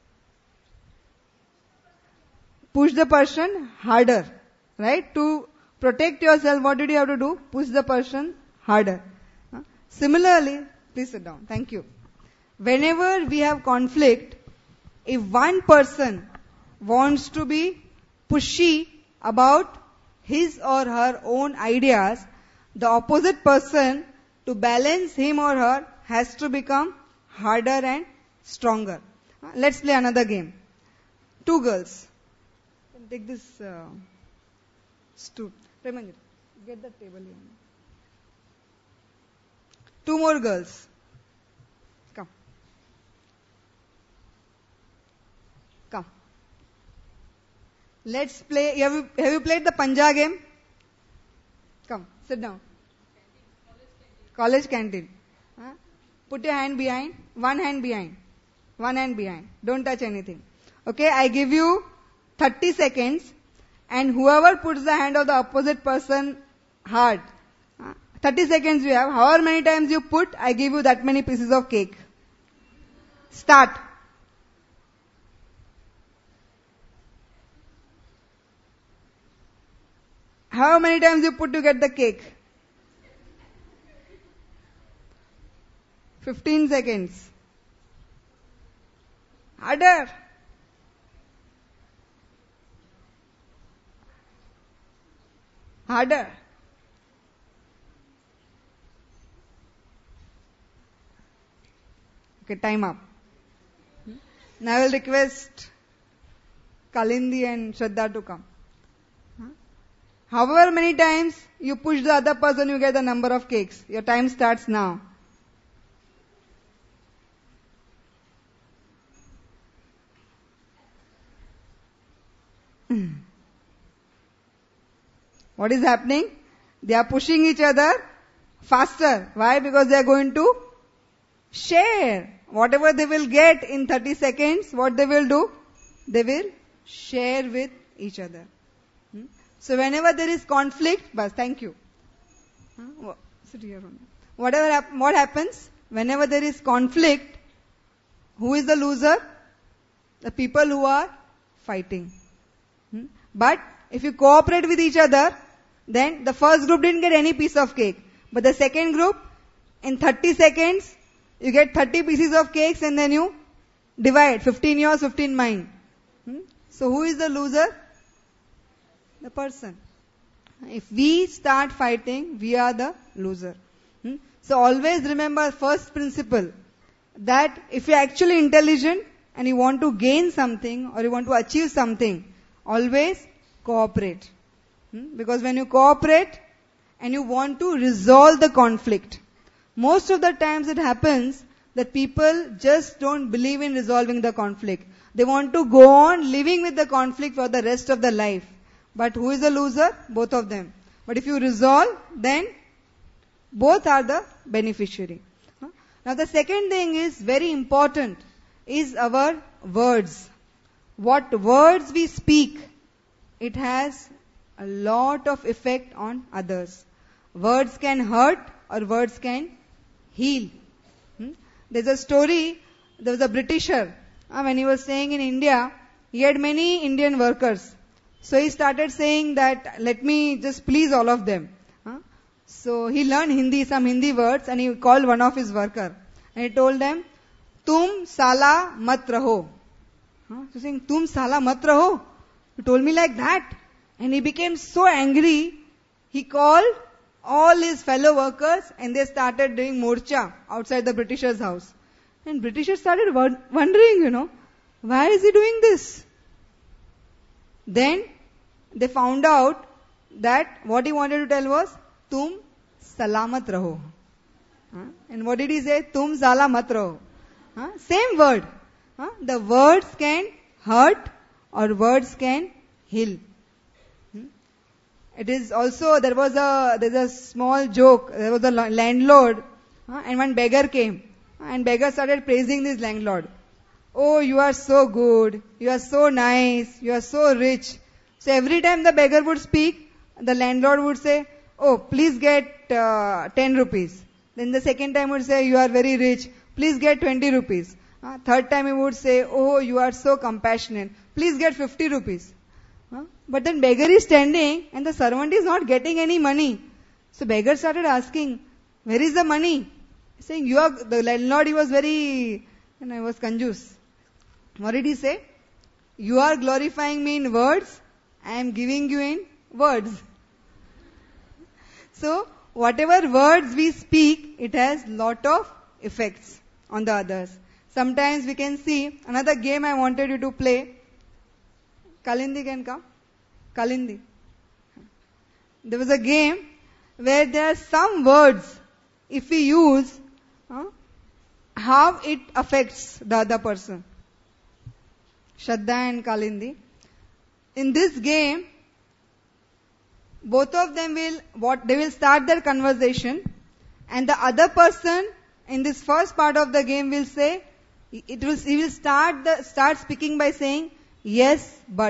Push the person harder. Right? To protect yourself, what did you have to do? Push the person harder. Huh? Similarly, please sit down. Thank you. Whenever we have conflict, if one person wants to be pushy about his or her own ideas, the opposite person, to balance him or her, has to become harder and stronger. Uh, let's play another game. Two girls. Take this uh, stool. Premanjit, get the table here. Two more girls. Come. Come. Let's play. Have you, have you played the Panja game? Come, sit down. College canteen. Huh? Put your hand behind. One hand behind. One hand behind. Don't touch anything. Okay, I give you thirty seconds, and whoever puts the hand of the opposite person hard, uh, thirty seconds you have. However many times you put, I give you that many pieces of cake. Start. How many times you put to get the cake? fifteen seconds. Harder. Harder. Okay, time up. Now I will request Kalindi and Shraddha to come. However many times you push the other person, you get the number of cakes. Your time starts now. What is happening? They are pushing each other faster. Why? Because they are going to share. Whatever they will get in thirty seconds, what they will do? They will share with each other. Hmm? So whenever there is conflict, bas, thank you. Huh? Sit here. Whatever hap- what happens? Whenever there is conflict, who is the loser? The people who are fighting. Hmm? But if you cooperate with each other, then the first group didn't get any piece of cake. But the second group, in thirty seconds, you get thirty pieces of cakes and then you divide. fifteen yours, fifteen mine. Hmm? So who is the loser? The person. If we start fighting, we are the loser. Hmm? So always remember first principle, that if you're actually intelligent and you want to gain something or you want to achieve something, always cooperate. Hmm? Because when you cooperate and you want to resolve the conflict, most of the times it happens that people just don't believe in resolving the conflict. They want to go on living with the conflict for the rest of their life. But who is the loser? Both of them. But if you resolve, then both are the beneficiary. Huh? Now the second thing is very important, is our words. What words we speak, it has a lot of effect on others. Words can hurt or words can heal. Hmm? There's a story, there was a Britisher, uh, when he was staying in India, he had many Indian workers. So he started saying that, let me just please all of them. Huh? So he learned Hindi, some Hindi words, and he called one of his worker. And he told them, Tum sala mat raho. Huh? So saying, Tum sala mat raho? He told me like that. And he became so angry, he called all his fellow workers and they started doing morcha outside the Britisher's house. And Britishers started wondering, you know, why is he doing this? Then they found out that what he wanted to tell was, Tum salamat raho. Huh? And what did he say? Tum salamat raho. Huh? Same word. Huh? The words can hurt or words can heal. It is also, there was a, there's a small joke. There was a landlord, uh, and one beggar came. And beggar started praising this landlord. Oh, you are so good. You are so nice. You are so rich. So every time the beggar would speak, the landlord would say, oh, please get uh, ten rupees. Then the second time would say, you are very rich. Please get twenty rupees. Uh, third time he would say, oh, you are so compassionate. Please get fifty rupees. Huh? But then beggar is standing and the servant is not getting any money. So beggar started asking, where is the money? Saying, you are, the landlord, he was very, and I was conjuice. What did he say? You are glorifying me in words, I am giving you in words. So, whatever words we speak, it has lot of effects on the others. sometimes we can see another game I wanted you to play. Kalindi can come. Kalindi. There was a game where there are some words, if we use, uh, how it affects the other person. Shraddha and Kalindi. In this game, both of them will, what, they will start their conversation, and the other person in this first part of the game will say, it will, he will start the, start speaking by saying, yes, but.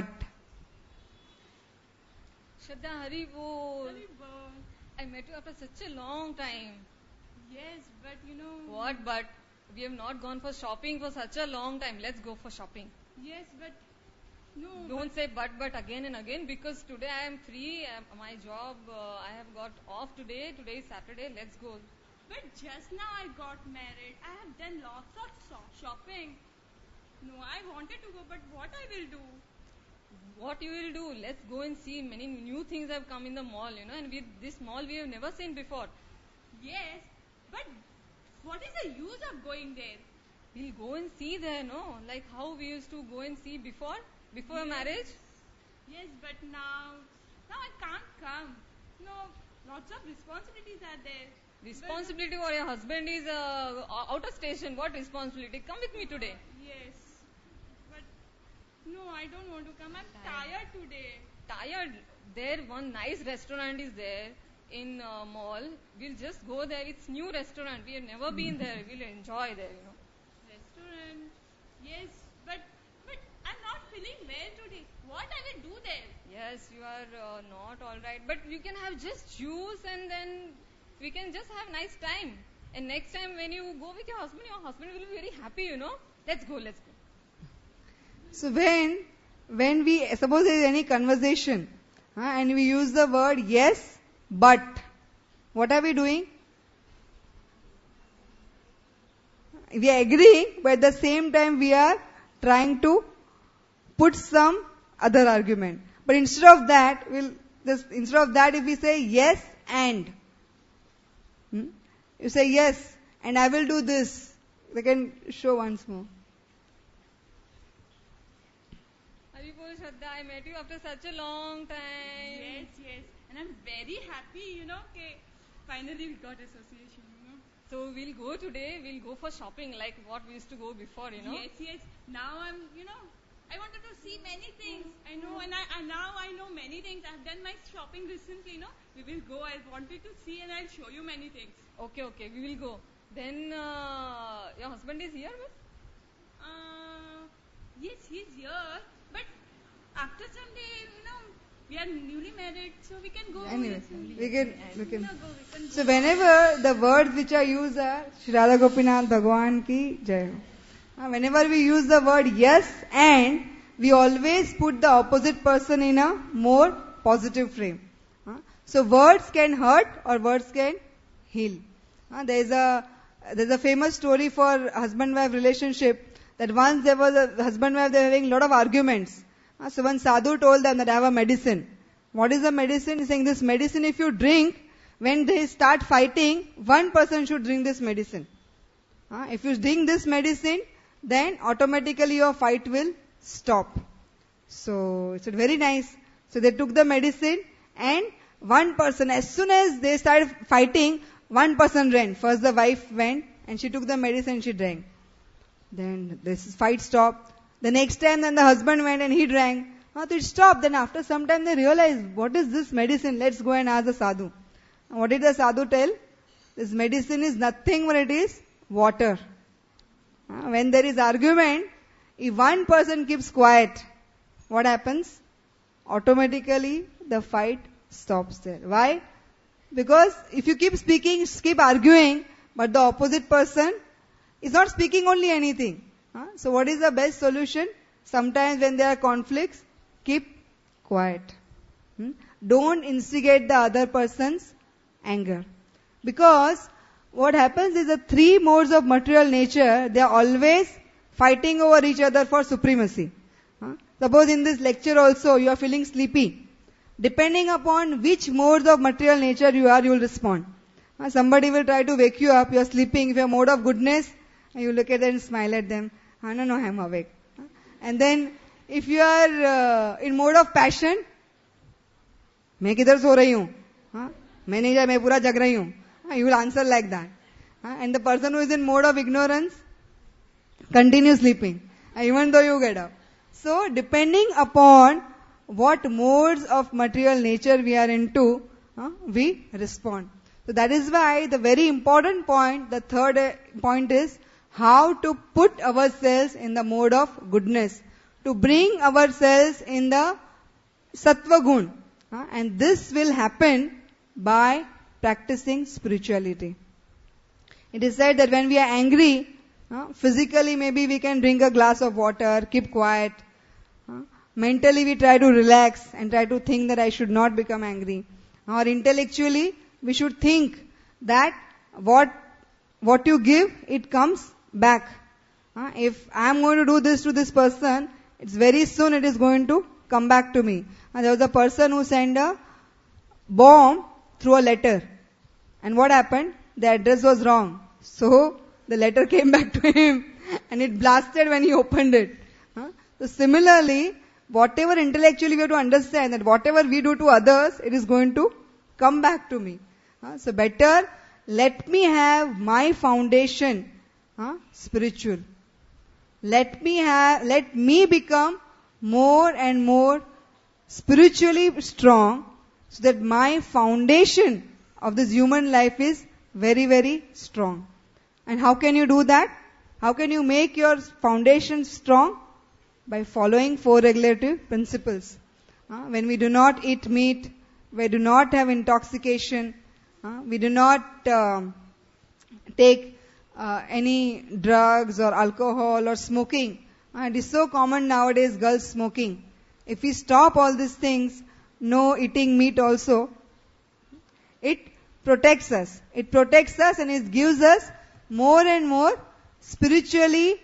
Shraddha, Hari Bol. I met you after such a long time. Yes, but you know... What but? We have not gone for shopping for such a long time. Let's go for shopping. Yes, but... No. Don't say but but again and again, because today I am free. I am, my job, uh, I have got off today. Today is Saturday. Let's go. But just now I got married. I have done lots of so- shopping. No, I wanted to go, but what I will do? What you will do? Let's go and see. Many new things have come in the mall, you know, and we, this mall we have never seen before. Yes, but what is the use of going there? We'll go and see there, no? Like how we used to go and see before, before Yes. marriage. Yes, but now, now I can't come. No, lots of responsibilities are there. Responsibility for your husband is uh, out of station. What responsibility? Come with me today. Yes, but no, I don't want to come. I'm Tired. tired today. Tired. There, one nice restaurant is there in uh, mall. We'll just go there. It's new restaurant. We have never been there. We'll enjoy there, you know. Restaurant, yes, but but I'm not feeling well today. What I will do there? Yes, you are uh, not all right, but you can have just juice and then we can just have nice time. And next time when you go with your husband, your husband will be very happy, you know. Let's go, let's go. So when, when we, suppose there is any conversation, uh, and we use the word yes, but, what are we doing? We are agreeing, but at the same time we are trying to put some other argument. But instead of that, we'll just, instead of that, if we say yes and, hmm? you say yes, and I will do this. They can show once more. Haribol Shraddha, I met you after such a long time. Yes, yes, and I'm very happy. You know, okay, finally we got association. You know. So we'll go today, we'll go for shopping like what we used to go before, you know. Yes, yes. Now I'm, you know, I wanted to see many things. I know, and I and now I know many things. I've done my shopping recently. You know, we will go. I wanted to see, and I'll show you many things. Okay, okay, we will go. Then uh, your husband is here, miss? Uh, yes, he's here. But after some day, you know, we are newly married, so we can go. Anyway, yes, we can, we You can. know, go, we can So go. whenever the words which are used are Shri Radha Gopinath Bhagwan ki jai. Uh, Whenever we use the word yes and, we always put the opposite person in a more positive frame. Uh, So words can hurt or words can heal. Uh, There is a there is a famous story for husband-wife relationship that once there was a husband-wife, they were having a lot of arguments. Uh, So one sadhu told them that I have a medicine. What is the medicine? He's saying this medicine if you drink, when they start fighting, one person should drink this medicine. Uh, If you drink this medicine, then automatically your fight will stop. So it's very nice. So they took the medicine and one person, as soon as they started fighting, one person ran. First the wife went and she took the medicine, she drank. Then this fight stopped. The next time then the husband went and he drank. Uh, so it stopped. Then after some time they realized, what is this medicine? Let's go and ask the sadhu. What did the sadhu tell? This medicine is nothing but it is water. Uh, When there is argument, if one person keeps quiet, what happens? Automatically the fight stops there. Why? Because if you keep speaking, keep arguing, but the opposite person is not speaking only anything. Huh? So what is the best solution? Sometimes when there are conflicts, keep quiet. Hmm? Don't instigate the other person's anger. Because what happens is the three modes of material nature, they are always fighting over each other for supremacy. Huh? Suppose in this lecture also you are feeling sleepy. Depending upon which modes of material nature you are, you will respond. Uh, somebody will try to wake you up, you are sleeping. If you are mode of goodness, You look at them and smile at them. Ah, no, no, I am awake. And then, if you are uh, in mode of passion, मैं किधर सो रही हूँ? हाँ, मैं नहीं जा, मैं पूरा जग रही हूँ. You will answer like that. And the person who is in mode of ignorance, continue sleeping, even though you get up. So, depending upon what modes of material nature we are into, uh, we respond. So that is why the very important point, the third uh, point is how to put ourselves in the mode of goodness, to bring ourselves in the sattva gun. Uh, and this will happen by practicing spirituality. It is said that when we are angry, uh, physically maybe we can drink a glass of water, keep quiet. Uh, mentally we try to relax and try to think that I should not become angry. Or intellectually we should think that what what you give, it comes back. Uh, if I am going to do this to this person, it's very soon it is going to come back to me. And there was a person who sent a bomb through a letter. And what happened? The address was wrong. So the letter came back to him and it blasted when he opened it. Uh, so similarly, whatever intellectually we have to understand that whatever we do to others, it is going to come back to me. Uh, so better let me have my foundation uh, spiritual. Let me have, let me become more and more spiritually strong so that my foundation of this human life is very, very strong. And how can you do that? How can you make your foundation strong? By following four regulative principles. Uh, when we do not eat meat, we do not have intoxication, uh, we do not um, take uh, any drugs or alcohol or smoking. Uh, it is so common nowadays, girls smoking. If we stop all these things, no eating meat also, it protects us. It protects us and it gives us more and more spiritually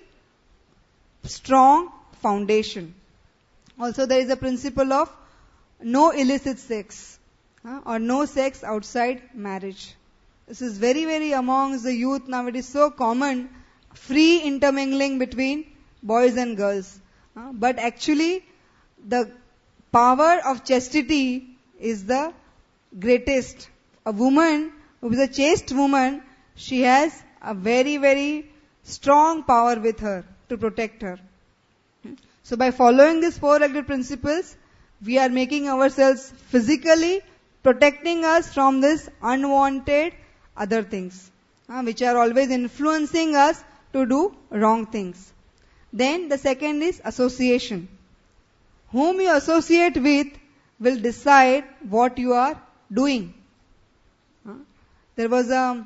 strong foundation. Also there is a principle of no illicit sex uh, or no sex outside marriage. This is very, very amongst the youth now. It is so common, free intermingling between boys and girls. Uh, but actually the power of chastity is the greatest. A woman who is a chaste woman, she has a very, very strong power with her to protect her. So by following these four regulative principles, we are making ourselves physically, protecting us from this unwanted other things, uh, which are always influencing us to do wrong things. Then the second is association. Whom you associate with will decide what you are doing. Uh, there was a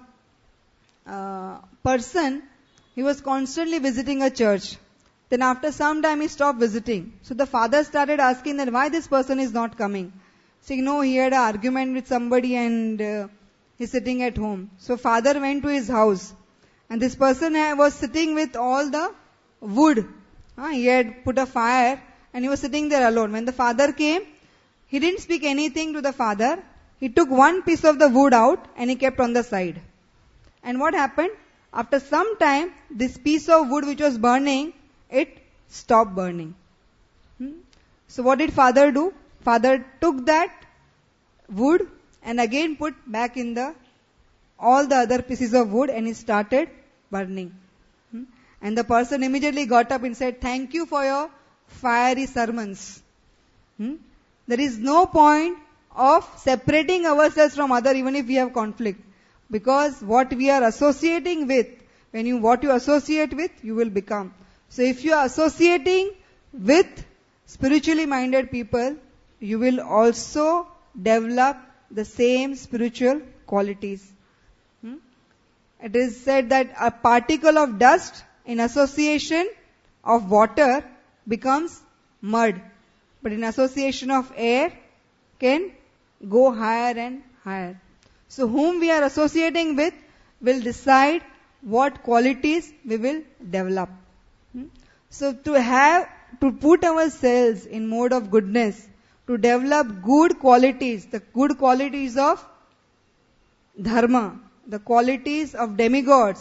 uh, person, he was constantly visiting a church. Then after some time he stopped visiting. So the father started asking that why this person is not coming. Saying, no, he had an argument with somebody and uh, he's sitting at home. So father went to his house. And this person was sitting with all the wood. Uh, he had put a fire and he was sitting there alone. When the father came, he didn't speak anything to the father. He took one piece of the wood out and he kept on the side. And what happened? After some time, this piece of wood which was burning, it stopped burning. Hmm? So what did father do? Father took that wood and again put back in the all the other pieces of wood and it started burning. Hmm? And the person immediately got up and said, thank you for your fiery sermons. Hmm? There is no point of separating ourselves from other even if we have conflict. Because what we are associating with, when you what you associate with, you will become. So if you are associating with spiritually minded people, you will also develop the same spiritual qualities. Hmm? It is said that a particle of dust in association of water becomes mud. But in association of air can go higher and higher. So whom we are associating with will decide what qualities we will develop. Hmm? So to have, to put ourselves in mode of goodness, to develop good qualities, the good qualities of dharma, the qualities of demigods,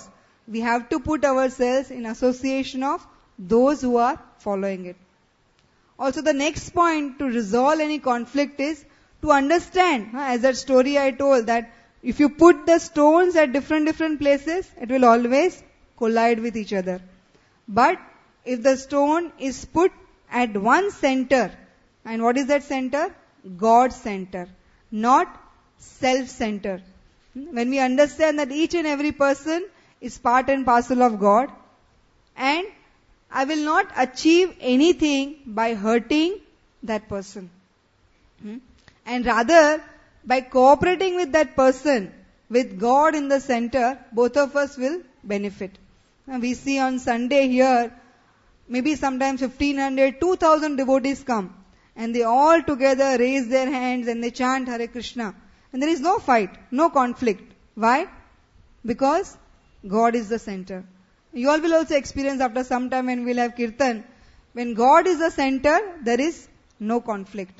we have to put ourselves in association of those who are following it. Also, the next point to resolve any conflict is to understand, huh, as that story I told, that if you put the stones at different different places, it will always collide with each other. But if the stone is put at one center, and what is that center? God's center, not self-center. When we understand that each and every person is part and parcel of God, and I will not achieve anything by hurting that person. Hmm? And rather, by cooperating with that person, with God in the center, both of us will benefit. Now we see on Sunday here, maybe sometimes fifteen hundred, two thousand devotees come, and they all together raise their hands and they chant Hare Krishna. And there is no fight, no conflict. Why? Because God is the center. You all will also experience after some time when we will have Kirtan, when God is the center, there is no conflict.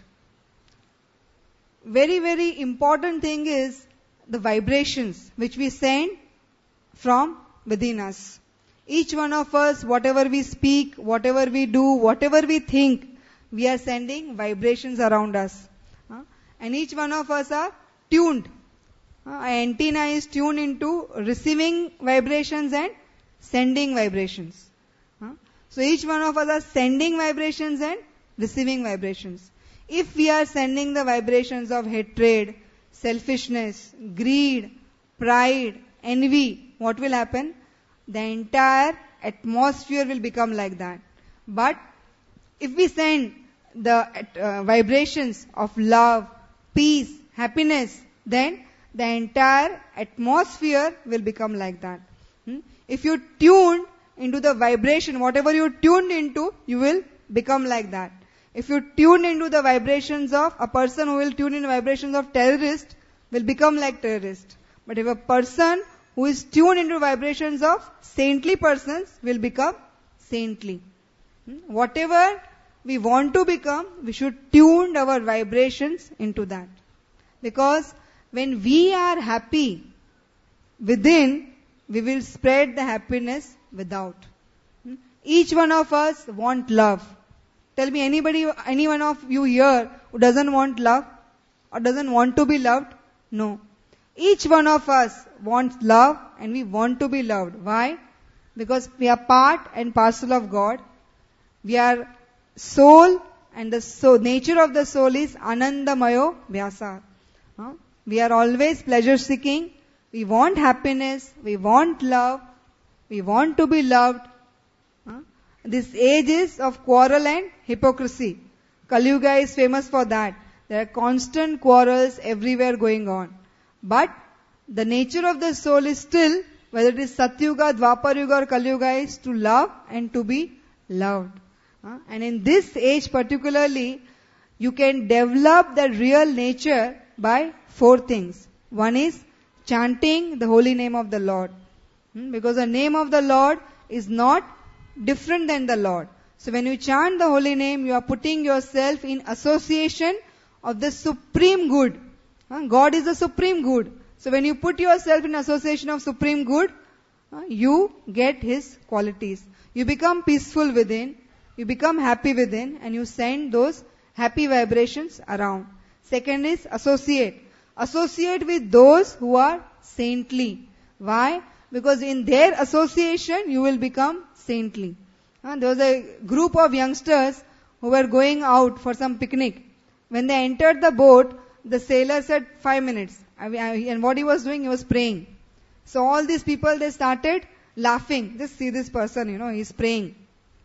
Very, very important thing is the vibrations which we send from within us. Each one of us, whatever we speak, whatever we do, whatever we think, we are sending vibrations around us. Uh, and each one of us are tuned. Uh, our antenna is tuned into receiving vibrations and sending vibrations. Uh, so each one of us are sending vibrations and receiving vibrations. If we are sending the vibrations of hatred, selfishness, greed, pride, envy, what will happen? The entire atmosphere will become like that. But if we send the uh, vibrations of love, peace, happiness, then the entire atmosphere will become like that. Hmm? If you tune into the vibration, whatever you tuned into, you will become like that. If you tune into the vibrations of a person who will tune into vibrations of terrorist, will become like terrorist. But if a person who is tuned into vibrations of saintly persons will become saintly. Hmm? Whatever we want to become, we should tune our vibrations into that. Because when we are happy within, we will spread the happiness without. Hmm? Each one of us want love. Tell me, anybody, any one of you here who doesn't want love or doesn't want to be loved? No. Each one of us wants love and we want to be loved. Why? Because we are part and parcel of God. We are soul, and the so nature of the soul is Anandamayo Vyasa. Huh? We are always pleasure seeking. We want happiness. We want love. We want to be loved. Huh? This age is of quarrel and hypocrisy. Kali Yuga is famous for that. There are constant quarrels everywhere going on. But the nature of the soul is still, whether it is Satyuga, Dwapar Yuga or Kali Yuga, is to love and to be loved. Uh, and in this age particularly, you can develop the real nature by four things. One is chanting the holy name of the Lord. Hmm? Because the name of the Lord is not different than the Lord. So when you chant the holy name, you are putting yourself in association of the supreme good. Uh, God is the supreme good. So when you put yourself in association of supreme good, uh, you get His qualities. You become peaceful within, you become happy within, and you send those happy vibrations around. Second is associate. Associate with those who are saintly. Why? Because in their association, you will become saintly. Uh, there was a group of youngsters who were going out for some picnic. When they entered the boat, the sailor said five minutes. And what he was doing, he was praying. So all these people, they started laughing. Just see this person, you know, he's praying.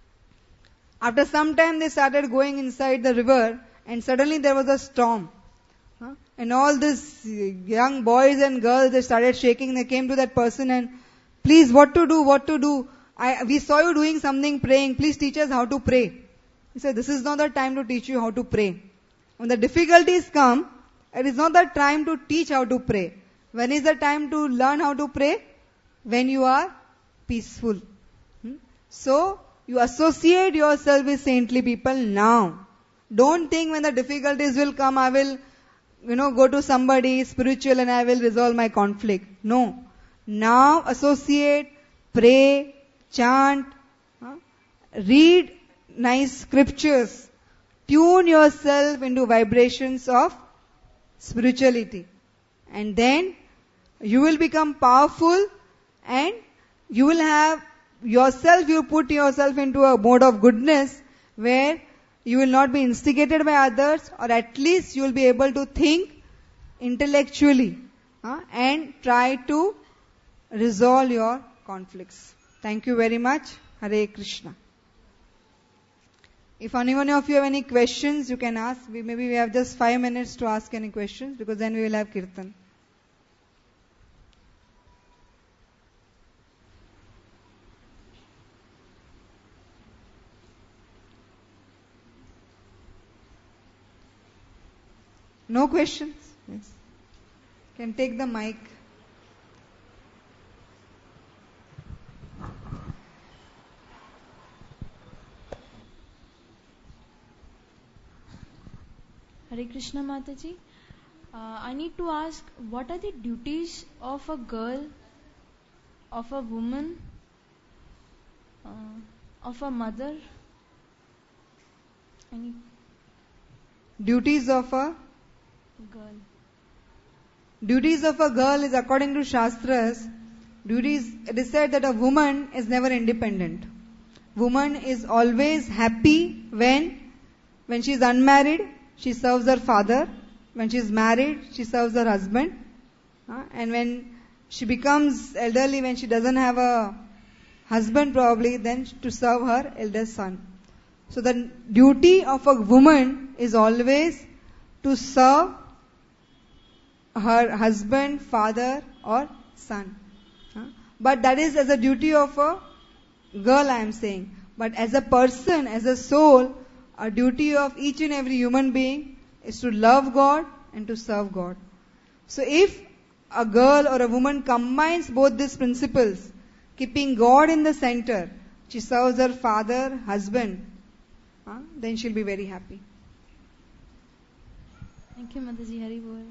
After some time, they started going inside the river, and suddenly there was a storm. Huh? And all these young boys and girls, they started shaking. They came to that person and, please, what to do, what to do? I, we saw you doing something, praying. Please teach us how to pray. He said, this is not the time to teach you how to pray. When the difficulties come, it is not the time to teach how to pray. When is the time to learn how to pray? When you are peaceful. Hmm? So, you associate yourself with saintly people now. Don't think when the difficulties will come, I will, you know, go to somebody spiritual and I will resolve my conflict. No. Now associate, pray, chant, huh? read nice scriptures. Tune yourself into vibrations of spirituality. And then you will become powerful and you will have yourself, you put yourself into a mode of goodness where you will not be instigated by others, or at least you will be able to think intellectually uh, and try to resolve your conflicts. Thank you very much. Hare Krishna. If anyone of you have any questions, you can ask. We, maybe we have just five minutes to ask any questions, because then we will have kirtan. No questions? Yes. Can take the mic. Hare Krishna Mataji. Uh, I need to ask, what are the duties of a girl, of a woman, uh, of a mother? I need Duties of a girl. Duties of a girl is, according to Shastras, duties, it is said that a woman is never independent. Woman is always happy when, when she is unmarried, she serves her father. When she is married, she serves her husband. Uh, and when she becomes elderly, when she doesn't have a husband probably, then to serve her eldest son. So the duty of a woman is always to serve her husband, father or son. Uh, but that is as a duty of a girl, I am saying. But as a person, as a soul, a duty of each and every human being is to love God and to serve God. So if a girl or a woman combines both these principles, keeping God in the center, she serves her father, husband, uh, then she'll be very happy. Thank you, Mataji. Hari Bol.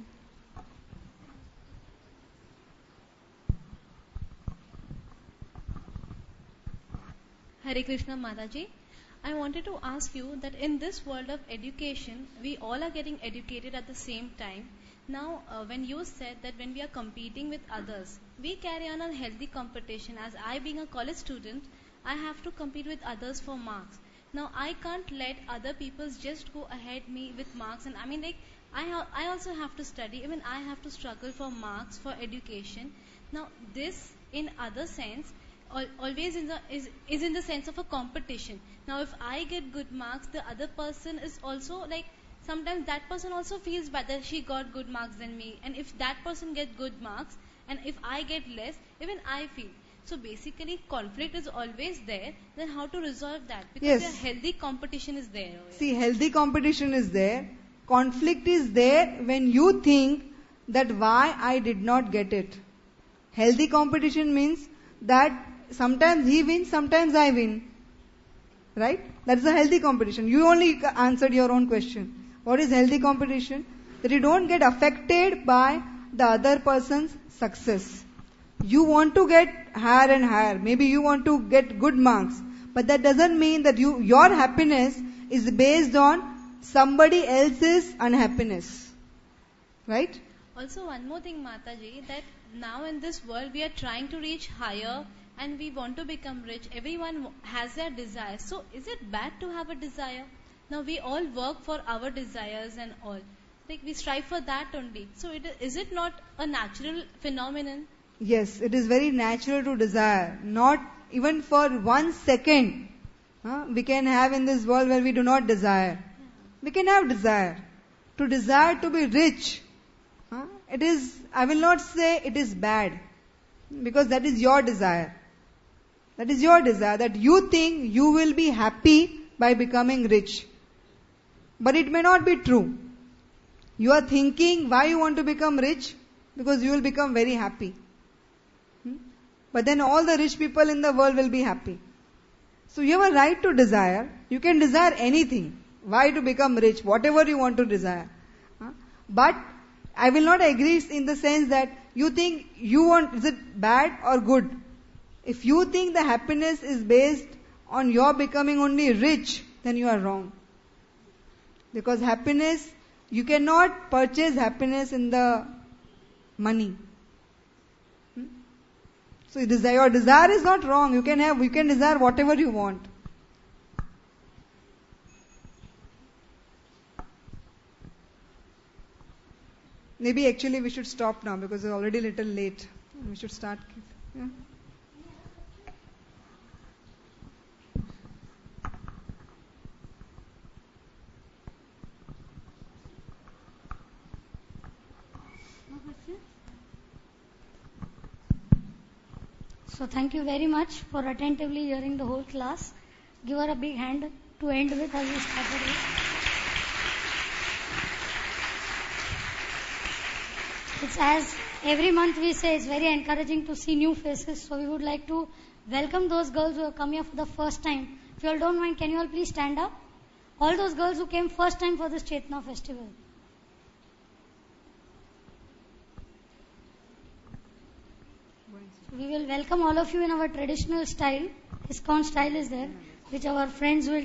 Hare Krishna Mataji. I wanted to ask you that in this world of education, we all are getting educated at the same time. Now, uh, when you said that when we are competing with others, we carry on a healthy competition. As I, being a college student, I have to compete with others for marks. Now, I can't let other people just go ahead me with marks. And I mean, like, I, ha- I also have to study. Even I have to struggle for marks, for education. Now, this, in other sense, always in the, is, is in the sense of a competition. Now if I get good marks, the other person is also like, sometimes that person also feels bad that she got good marks than me, and if that person gets good marks and if I get less, even I feel. So basically conflict is always there. Then how to resolve that? Because Yes. a healthy competition is there. See, healthy competition is there. Conflict is there when you think that why I did not get it. Healthy competition means that sometimes he wins, sometimes I win. Right? That is a healthy competition. You only answered your own question. What is healthy competition? That you don't get affected by the other person's success. You want to get higher and higher. Maybe you want to get good marks. But that doesn't mean that you your happiness is based on somebody else's unhappiness. Right? Also one more thing, Mataji, that now in this world we are trying to reach higher and we want to become rich. Everyone has their desires. So is it bad to have a desire? Now we all work for our desires and all. Like we strive for that only. So it, is it not a natural phenomenon? Yes, it is very natural to desire. Not even for one second huh, we can have in this world where we do not desire. Yeah. We can have desire. To desire to be rich, huh, it is, I will not say it is bad. Because that is your desire. That is your desire, that you think you will be happy by becoming rich. But it may not be true. You are thinking why you want to become rich? Because you will become very happy. Hmm? But then all the rich people in the world will be happy. So you have a right to desire. You can desire anything. Why to become rich? Whatever you want to desire. Huh? But I will not agree in the sense that you think you want, is it bad or good? If you think the happiness is based on your becoming only rich, then you are wrong. Because happiness, you cannot purchase happiness in the money. Hmm? So desire, your desire is not wrong. You can have, you can desire whatever you want. Maybe actually we should stop now because it's already a little late. We should start. Yeah. So thank you very much for attentively hearing the whole class. Give her a big hand to end with as we started with. It's as every month we say, it's very encouraging to see new faces. So we would like to welcome those girls who have come here for the first time. If you all don't mind, can you all please stand up? All those girls who came first time for this Chetna festival. So we will welcome all of you in our traditional style. ISKCON style is there, which our friends will